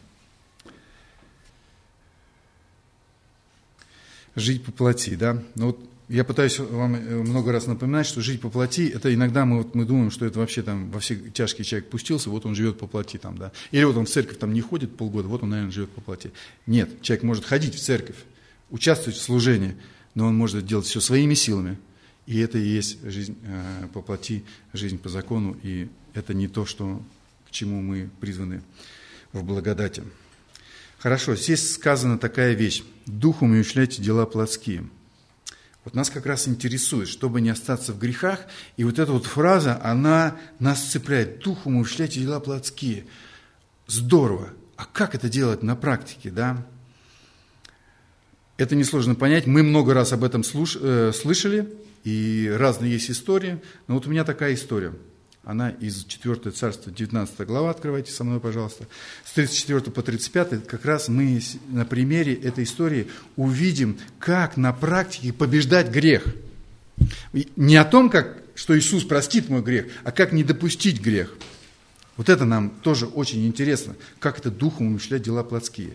Жить по плоти, да. Но вот я пытаюсь вам много раз напоминать, что жить по плоти, это иногда мы, вот, мы думаем, что это вообще там во все тяжкие человек пустился, вот он живет по плоти там, да. Или вот он в церковь там не ходит полгода, вот он, наверное, живет по плоти. Нет, человек может ходить в церковь, участвовать в служении, но он может делать все своими силами. И это и есть жизнь э, по плоти, жизнь по закону, и это не то, что, к чему мы призваны в благодати. Хорошо, здесь сказана такая вещь. Духом умерщвляйте дела плотские. Вот нас как раз интересует, чтобы не остаться в грехах, и вот эта вот фраза, она нас цепляет. Духом умерщвляйте дела плотские. Здорово. А как это делать на практике, да? Это несложно понять. Мы много раз об этом слуш... э, слышали, и разные есть истории. Но вот у меня такая история. Она из четвёртого царства, девятнадцатая глава, открывайте со мной, пожалуйста. С тридцать четвёртого по тридцать пятый как раз мы на примере этой истории увидим, как на практике побеждать грех. Не о том, как, что Иисус простит мой грех, а как не допустить грех. Вот это нам тоже очень интересно, как это духом умерщвлять дела плотские.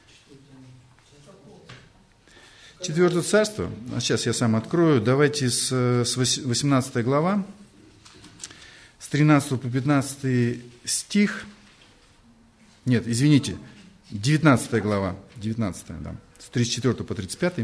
Четвёртое царство, а сейчас я сам открою, давайте с, с восемнадцатой глава. С тринадцатого по пятнадцатый стих, нет, извините, девятнадцатая глава, девятнадцатая, да, с тридцать четвёртого по тридцать пятый.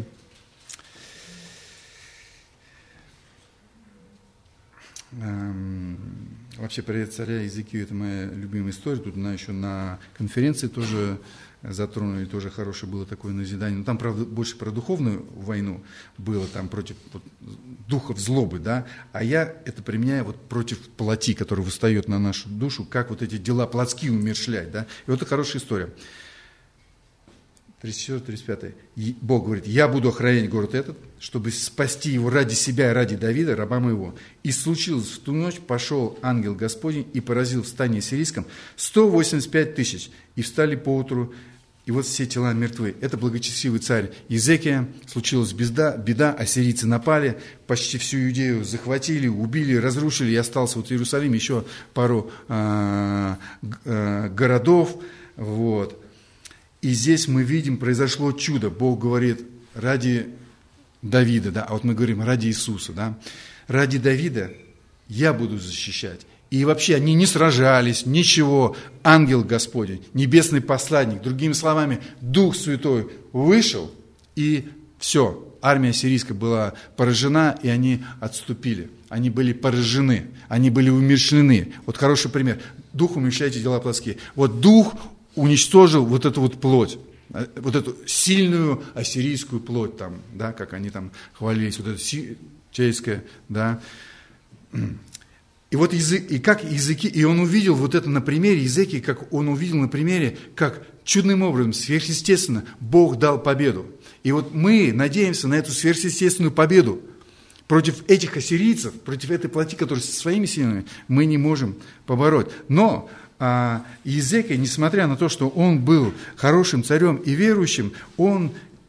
Эм, вообще, про царя Иезекию, это моя любимая история, тут она еще на конференции тоже затронули, тоже хорошее было такое назидание. Но там, правда, больше про духовную войну было, там против вот, духов злобы, да, а я это применяю вот против плоти, которая восстает на нашу душу, как вот эти дела плотские умерщвлять, да. И вот это хорошая история. тридцать четвёртый тридцать пятый. Бог говорит: я буду охранять город этот, чтобы спасти его ради себя и ради Давида, раба моего. И случилось, в ту ночь пошел ангел Господень и поразил в стане сирийском сто восемьдесят пять тысяч, и встали поутру, и вот все тела мертвы. Это благочестивый царь Иезекия. Случилась беда, беда, ассирийцы напали, почти всю Иудею захватили, убили, разрушили, и остался вот в Иерусалиме еще пару э, э, городов. Вот. И здесь мы видим, произошло чудо. Бог говорит, ради Давида, да, а вот мы говорим, ради Иисуса, да, ради Давида я буду защищать. И вообще они не сражались, ничего. Ангел Господень, небесный посланник, другими словами, Дух Святой вышел, и все, армия сирийская была поражена, и они отступили. Они были поражены, они были умерщвлены. Вот хороший пример. Дух умерщвляйте дела плотские. Вот Дух уничтожил вот эту вот плоть, вот эту сильную ассирийскую плоть, там, да, как они там хвалились, вот эта человеческая, да. И вот язык, и как языки, и он увидел вот это на примере языки, как он увидел на примере, как чудным образом, сверхъестественно, Бог дал победу. И вот мы надеемся на эту сверхъестественную победу против этих ассирийцев, против этой плоти, которая со своими силами мы не можем побороть. Но а, Иезекия, несмотря на то, что он был хорошим царем и верующим, он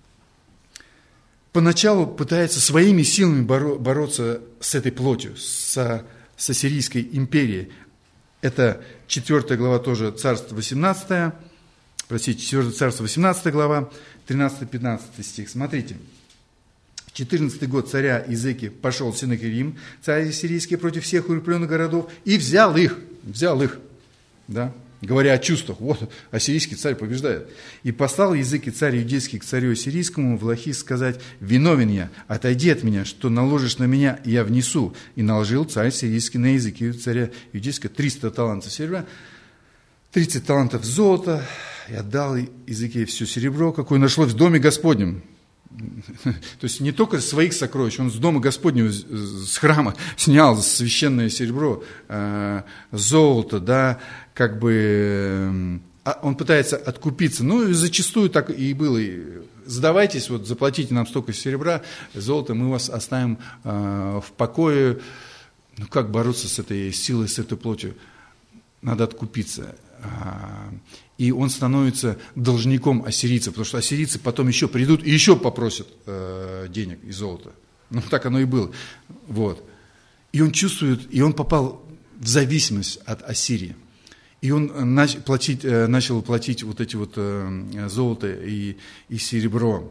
поначалу пытается своими силами боро- бороться с этой плотью, с с Ассирийской империей. Это четвёртая глава тоже царство восемнадцатое, простите, четвёртое царство восемнадцатая глава, тринадцатый-пятнадцатый стих. Смотрите. четырнадцатый год царя Иезекии пошел Сеннахериб, царь ассирийский, против всех укрепленных городов, и взял их, взял их, да, говоря о чувствах. Вот, ассирийский царь побеждает. «И послал язык и царь иудейский к царю ассирийскому в Лахис сказать: виновен я, отойди от меня, что наложишь на меня, я внесу. И наложил царь сирийский на язык царя иудейского триста талантов серебра, тридцать талантов золота, и отдал Иезекии все серебро, какое нашлось в доме Господнем». То есть не только своих сокровищ, он с дома Господнего, с храма снял священное серебро, золото, да, как бы он пытается откупиться. Ну и зачастую так и было. Сдавайтесь, вот заплатите нам столько серебра, золота, мы вас оставим в покое. Ну как бороться с этой силой, с этой плотью? Надо откупиться. И он становится должником ассирийцев, потому что ассирийцы потом еще придут и еще попросят э, денег и золота. Ну, так оно и было. Вот. И он чувствует, и он попал в зависимость от Ассирии. И он нач, платить, э, начал платить вот эти вот э, золото и, и серебро.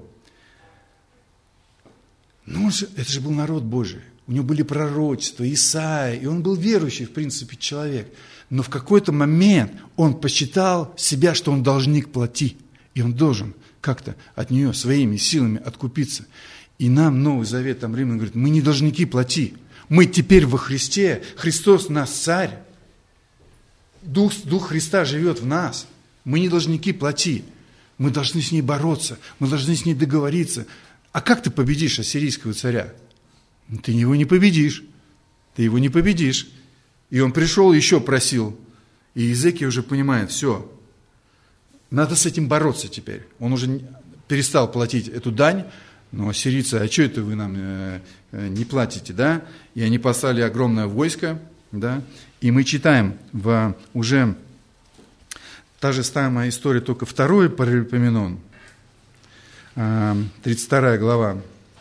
Ну, он же, это же был народ Божий. У него были пророчества, Исаия, и он был верующий, в принципе, человек. Но в какой-то момент он посчитал себя, что он должник плати. И он должен как-то от нее своими силами откупиться. И нам Новый Завет, там Римлян говорит, мы не должники плати. Мы теперь во Христе. Христос наш царь. Дух, Дух Христа живет в нас. Мы не должники плати. Мы должны с ней бороться. Мы должны с ней договориться. А как ты победишь ассирийского царя? Ты его не победишь. Ты его не победишь. И он пришел, еще просил. И Иезекия уже понимает, все, надо с этим бороться теперь. Он уже перестал платить эту дань, но ассирийцы, а что это вы нам не платите, да? И они послали огромное войско, да? И мы читаем в уже та же самая история, только второй Паралипоменон, тридцать вторая глава,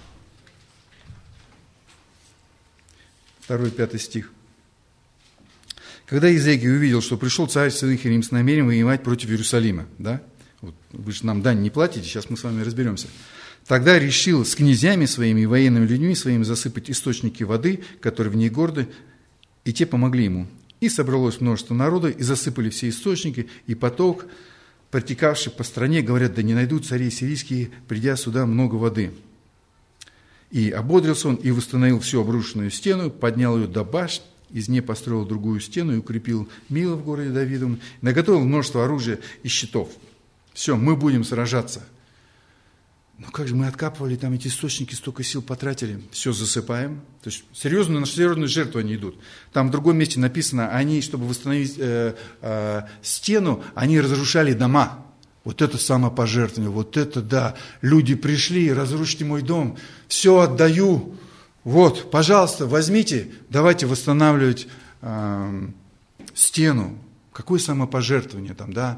второй, пятый стих. Когда Иезекия увидел, что пришел царь Сенхерим с намерением воевать против Иерусалима, да? Вот, вы же нам дань не платите, сейчас мы с вами разберемся. Тогда решил с князьями своими и военными людьми своими засыпать источники воды, которые в ней горды, и те помогли ему. И собралось множество народа, и засыпали все источники, и поток, протекавший по стране, говорят, да не найдут цари сирийские, придя сюда, много воды. И ободрился он, и восстановил всю обрушенную стену, поднял ее до башни, из нее построил другую стену и укрепил Мило в городе Давидовом, наготовил множество оружия и щитов. Все, мы будем сражаться. Ну как же, мы откапывали там эти источники, столько сил потратили, все засыпаем. То есть серьезную, на серьезную жертву они идут. Там в другом месте написано, они, чтобы восстановить э, э, стену, они разрушали дома. Вот это самопожертвование, вот это да. Люди пришли, разрушите мой дом, все отдаю. Вот, пожалуйста, возьмите, давайте восстанавливать э, стену. Какое самопожертвование там, да?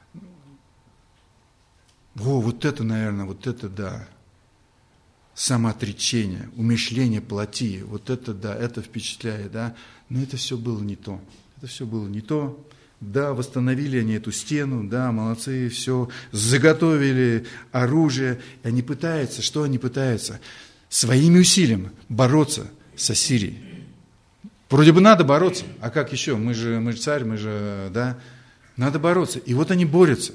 О, вот это, наверное, вот это, да. Самоотречение, умерщвление плоти, вот это, да, это впечатляет, да. Но это все было не то. Это все было не то. Да, восстановили они эту стену, да, молодцы, все, заготовили оружие. И они пытаются, что они пытаются? Своими усилиями бороться с Ассирией. Вроде бы надо бороться, а как еще? Мы же, мы же царь, мы же, да, надо бороться. И вот они борются.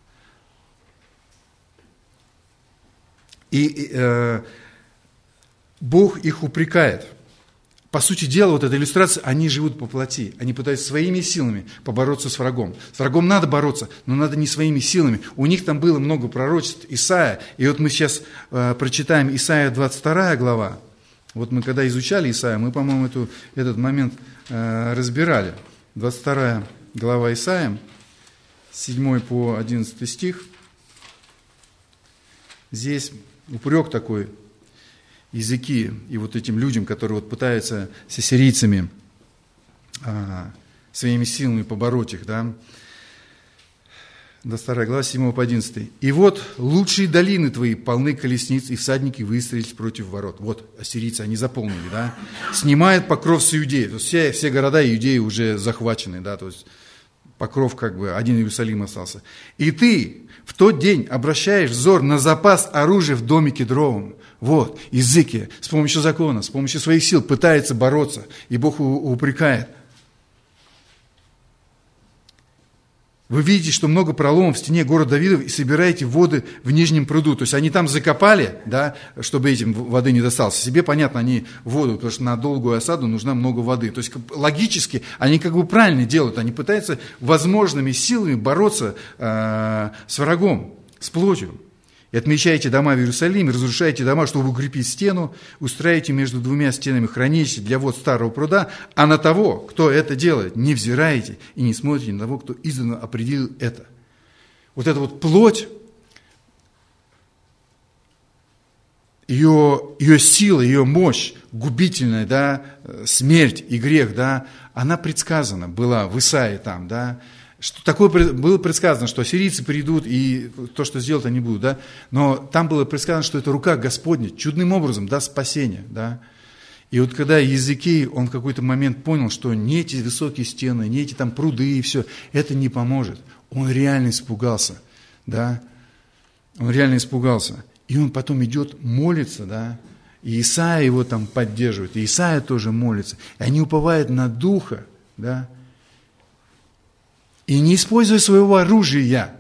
И э, Бог их упрекает. По сути дела, вот эта иллюстрация, они живут по плоти. Они пытаются своими силами побороться с врагом. С врагом надо бороться, но надо не своими силами. У них там было много пророчеств, Исаия. И вот мы сейчас э, прочитаем Исаия двадцать вторая глава. Вот мы когда изучали Исаия, мы, по-моему, эту, этот момент э, разбирали. двадцать вторая глава Исаия, седьмой по одиннадцатый стих. Здесь упрек такой Иезекии и вот этим людям, которые вот пытаются с ассирийцами а, своими силами побороть их, да. двадцать вторая глава, седьмой по одиннадцатый. «И вот лучшие долины твои полны колесниц, и всадники выстроились против ворот». Вот ассирийцы, они заполнили, да. «Снимает покров с Иудеи». То есть все, все города Иудеи уже захвачены, да, то есть покров как бы, один Иерусалим остался. «И ты в тот день обращаешь взор на запас оружия в доме кедровом». Вот, Иезекия с помощью закона, с помощью своих сил пытается бороться, и Бог упрекает. Вы видите, что много проломов в стене города Давидов и собираете воды в нижнем пруду. То есть они там закопали, да, чтобы этим воды не досталось. Себе понятно, они воду, потому что на долгую осаду нужна много воды. То есть логически они как бы правильно делают. Они пытаются возможными силами бороться э, с врагом, с плотью. И отмечаете дома в Иерусалиме, разрушаете дома, чтобы укрепить стену, устраиваете между двумя стенами хранилище для вод старого пруда, а на того, кто это делает, не взираете и не смотрите на того, кто издавна определил это. Вот эта вот плоть, ее, ее сила, ее мощь, губительная, да, смерть и грех, да, она предсказана была в Исаии там, да, что такое было предсказано, что ассирийцы придут, и то, что сделают, они будут, да? Но там было предсказано, что это рука Господня чудным образом даст спасение, да? И вот когда Иезекииль, он в какой-то момент понял, что не эти высокие стены, не эти там пруды и все, это не поможет. Он реально испугался, да? Он реально испугался. И он потом идет, молится, да? И Исаия его там поддерживает, и Исаия тоже молится. И они уповают на Духа, да? И не используя своего оружия,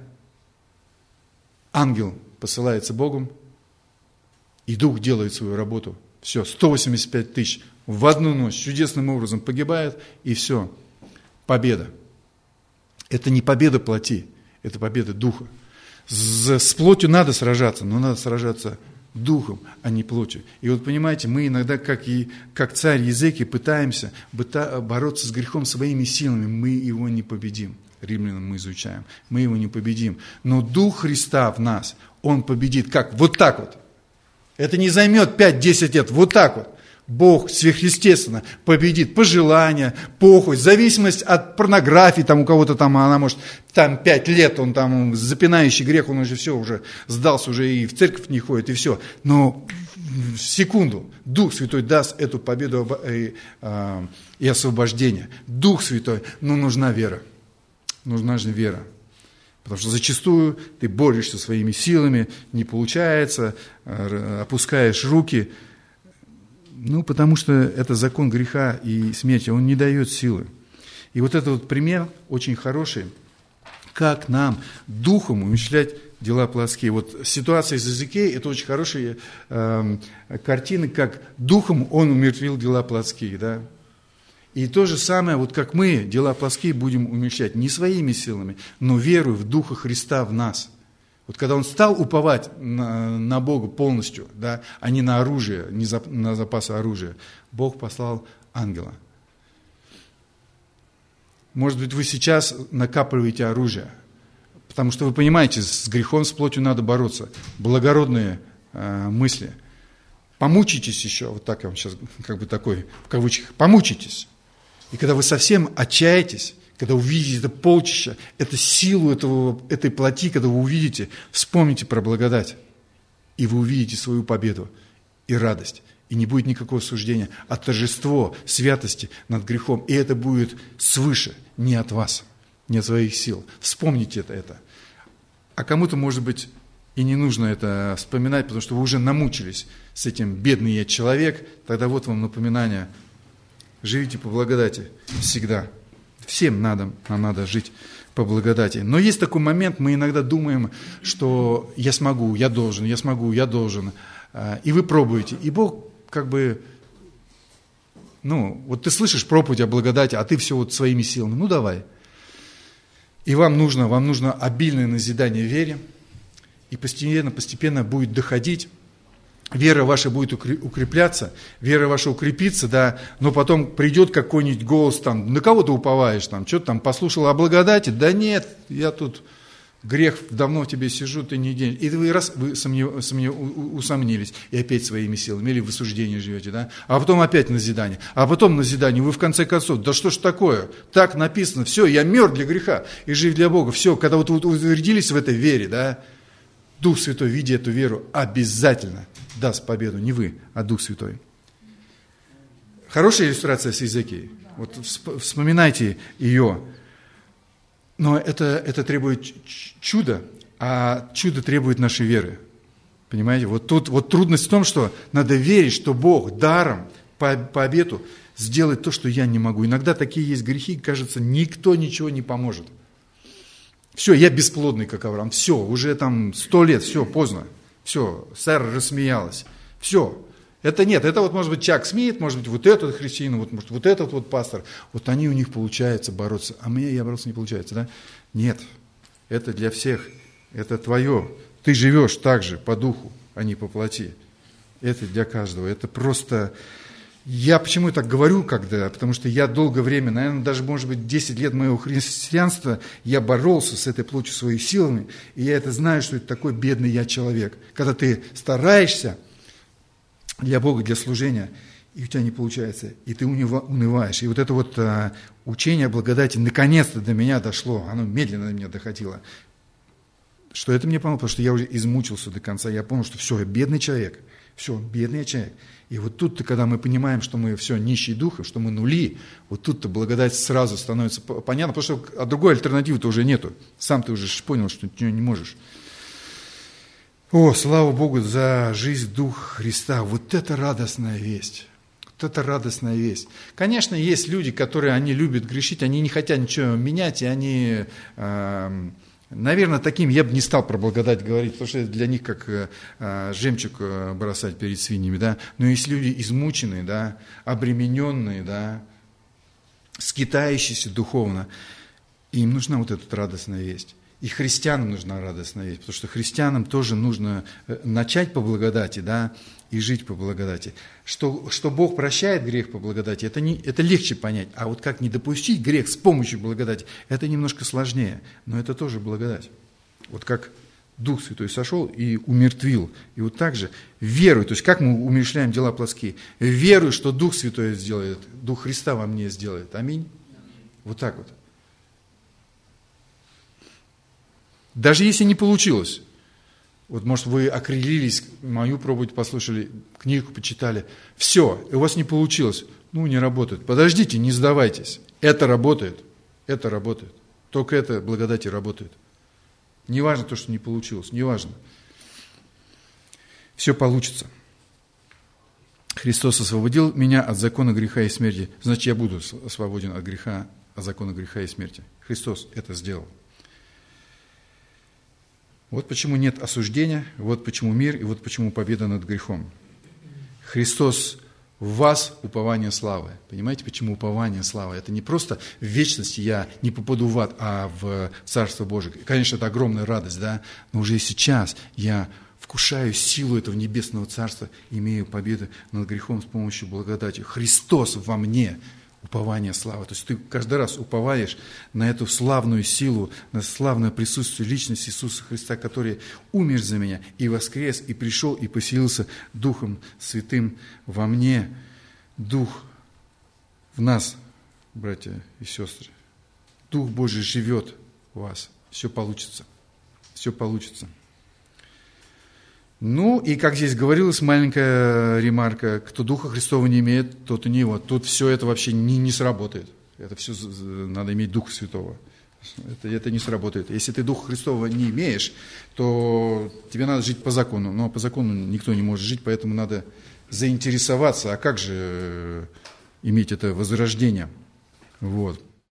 ангел посылается Богом, и Дух делает свою работу. Все, сто восемьдесят пять тысяч в одну ночь чудесным образом погибает, и все, победа. Это не победа плоти, это победа Духа. С, с плотью надо сражаться, но надо сражаться Духом, а не плотью. И вот понимаете, мы иногда, как, и, как царь Езекия, пытаемся бороться с грехом своими силами, мы его не победим. Римлянам мы изучаем, мы его не победим. Но Дух Христа в нас, Он победит. Как? Вот так вот. Это не займет пять-десять лет, вот так вот. Бог сверхъестественно победит пожелания, похоть, зависимость от порнографии, там у кого-то там, она может, там пять лет, он там запинающий грех, он уже все, уже сдался, уже и в церковь не ходит, и все. Но в секунду Дух Святой даст эту победу и, и освобождение. Дух Святой, но нужна вера. Нужна же вера. Потому что зачастую ты борешься своими силами, не получается, опускаешь руки. Ну, потому что это закон греха и смерти, он не дает силы. И вот этот вот пример очень хороший, как нам духом умерщвлять дела плотские. Вот ситуация с Иезекиилем, это очень хорошие э, картины, как духом он умертвил дела плотские, да. И то же самое, вот как мы дела плотские будем умерщвлять не своими силами, но верою в Духа Христа в нас. Вот когда он стал уповать на, на Бога полностью, да, а не на оружие, не за, на запасы оружия, Бог послал ангела. Может быть, вы сейчас накапливаете оружие, потому что вы понимаете, с грехом, с плотью надо бороться. Благородные э, мысли. Помучитесь еще, вот так я вам сейчас, как бы такой, в кавычках, помучитесь. И когда вы совсем отчаетесь, когда увидите это полчища, эту силу этого, этой плоти, когда вы увидите, вспомните про благодать, и вы увидите свою победу и радость. И не будет никакого суждения, а торжество святости над грехом. И это будет свыше, не от вас, не от своих сил. Вспомните это. это. А кому-то, может быть, и не нужно это вспоминать, потому что вы уже намучились с этим «бедный я человек». Тогда вот вам напоминание. Живите по благодати всегда. Всем надо, нам надо жить по благодати. Но есть такой момент, мы иногда думаем, что я смогу, я должен, я смогу, я должен. И вы пробуете. И Бог как бы, ну, вот ты слышишь проповедь о благодати, а ты все вот своими силами, ну давай. И вам нужно, вам нужно обильное назидание в вере, и постепенно, постепенно будет доходить. Вера ваша будет укрепляться, вера ваша укрепится, да, но потом придет какой-нибудь голос там, на кого ты уповаешь, там, что-то там послушал о благодати, да нет, я тут грех, давно в тебе сижу, ты не день. И вы раз вы сомнев, сомнев, усомнились, и опять своими силами, или в осуждении живете, да, а потом опять назидание, а потом назидание, вы в конце концов, да что ж такое, так написано, все, я мертв для греха и жив для Бога, все, когда вот вы утвердились в этой вере, да, Дух Святой, видя эту веру, обязательно даст победу. Не вы, а Дух Святой. Хорошая иллюстрация с Иезекиилем. Вот вспоминайте ее. Но это, это требует чуда, а чудо требует нашей веры. Понимаете? Вот тут вот трудность в том, что надо верить, что Бог даром, по, по обету, сделает то, что я не могу. Иногда такие есть грехи, кажется, никто ничего не поможет. Все, я бесплодный, как Авраам. Все, уже там сто лет, все, поздно. Все, Сара рассмеялась. Все. Это нет, это вот может быть Чак Смит, может быть вот этот христианин, вот, может вот этот вот пастор. Вот они у них получается бороться, а мне я бороться не получается, да? Нет, это для всех, это твое. Ты живешь так же по духу, а не по плоти. Это для каждого, это просто... Я почему так говорю, когда? Потому что я долгое время, наверное, даже, может быть, десять лет моего христианства, я боролся с этой плотью своими силами, и я это знаю, что это такой бедный я человек. Когда ты стараешься для Бога, для служения, и у тебя не получается, и ты унываешь. И вот это вот а, учение о благодати наконец-то до меня дошло, оно медленно до меня доходило. Что это мне помогло, потому что я уже измучился до конца, я понял, что все, я бедный человек, все, бедный человек. И вот тут-то, когда мы понимаем, что мы все нищие духом, что мы нули, вот тут-то благодать сразу становится понятно, потому что а другой альтернативы-то уже нету. Сам ты уже понял, что ты не можешь. О, слава Богу за жизнь Духа Христа. Вот это радостная весть. Вот это радостная весть. Конечно, есть люди, которые, они любят грешить, они не хотят ничего менять, и они... Э, Наверное, таким я бы не стал про благодать говорить, потому что это для них как э, жемчуг э, бросать перед свиньями, да. Но есть люди измученные, да, обремененные, да, скитающиеся духовно, и им нужна вот эта радостная весть. И христианам нужна радостная весть, потому что христианам тоже нужно начать по благодати, да, и жить по благодати. Что, что Бог прощает грех по благодати, это, не, это легче понять. А вот как не допустить грех с помощью благодати, это немножко сложнее. Но это тоже благодать. Вот как Дух Святой сошел и умертвил. И вот так же веруй, то есть как мы умерщвляем дела плотские? Веруй, что Дух Святой сделает, Дух Христа во мне сделает. Аминь. Вот так вот. Даже если не получилось. Вот, может, вы окрылились, мою проповедь послушали, книгу почитали. Все, и у вас не получилось. Ну, не работает. Подождите, не сдавайтесь. Это работает. Это работает. Только это благодати работает. Не важно то, что не получилось. Не важно. Все получится. Христос освободил меня от закона греха и смерти. Значит, я буду свободен от греха, от закона греха и смерти. Христос это сделал. Вот почему нет осуждения, вот почему мир, и вот почему победа над грехом. Христос в вас упование славы. Понимаете, почему упование славы? Это не просто в вечности я не попаду в ад, а в Царство Божие. Конечно, это огромная радость, да, но уже сейчас я вкушаю силу этого небесного Царства, имею победу над грехом с помощью благодати. Христос во мне. Упование славы. То есть ты каждый раз уповаешь на эту славную силу, на славное присутствие личности Иисуса Христа, который умер за меня и воскрес, и пришел, и поселился Духом Святым во мне. Дух в нас, братья и сестры. Дух Божий живет в вас. Все получится. Все получится. Ну, и как здесь говорилось, маленькая ремарка, кто Духа Христова не имеет, тот и не его. Тут все это вообще не, не сработает. Это все надо иметь Духа Святого. Это, это не сработает. Если ты Духа Христова не имеешь, то тебе надо жить по закону. Но по закону никто не может жить, поэтому надо заинтересоваться, а как же иметь это возрождение. Вот.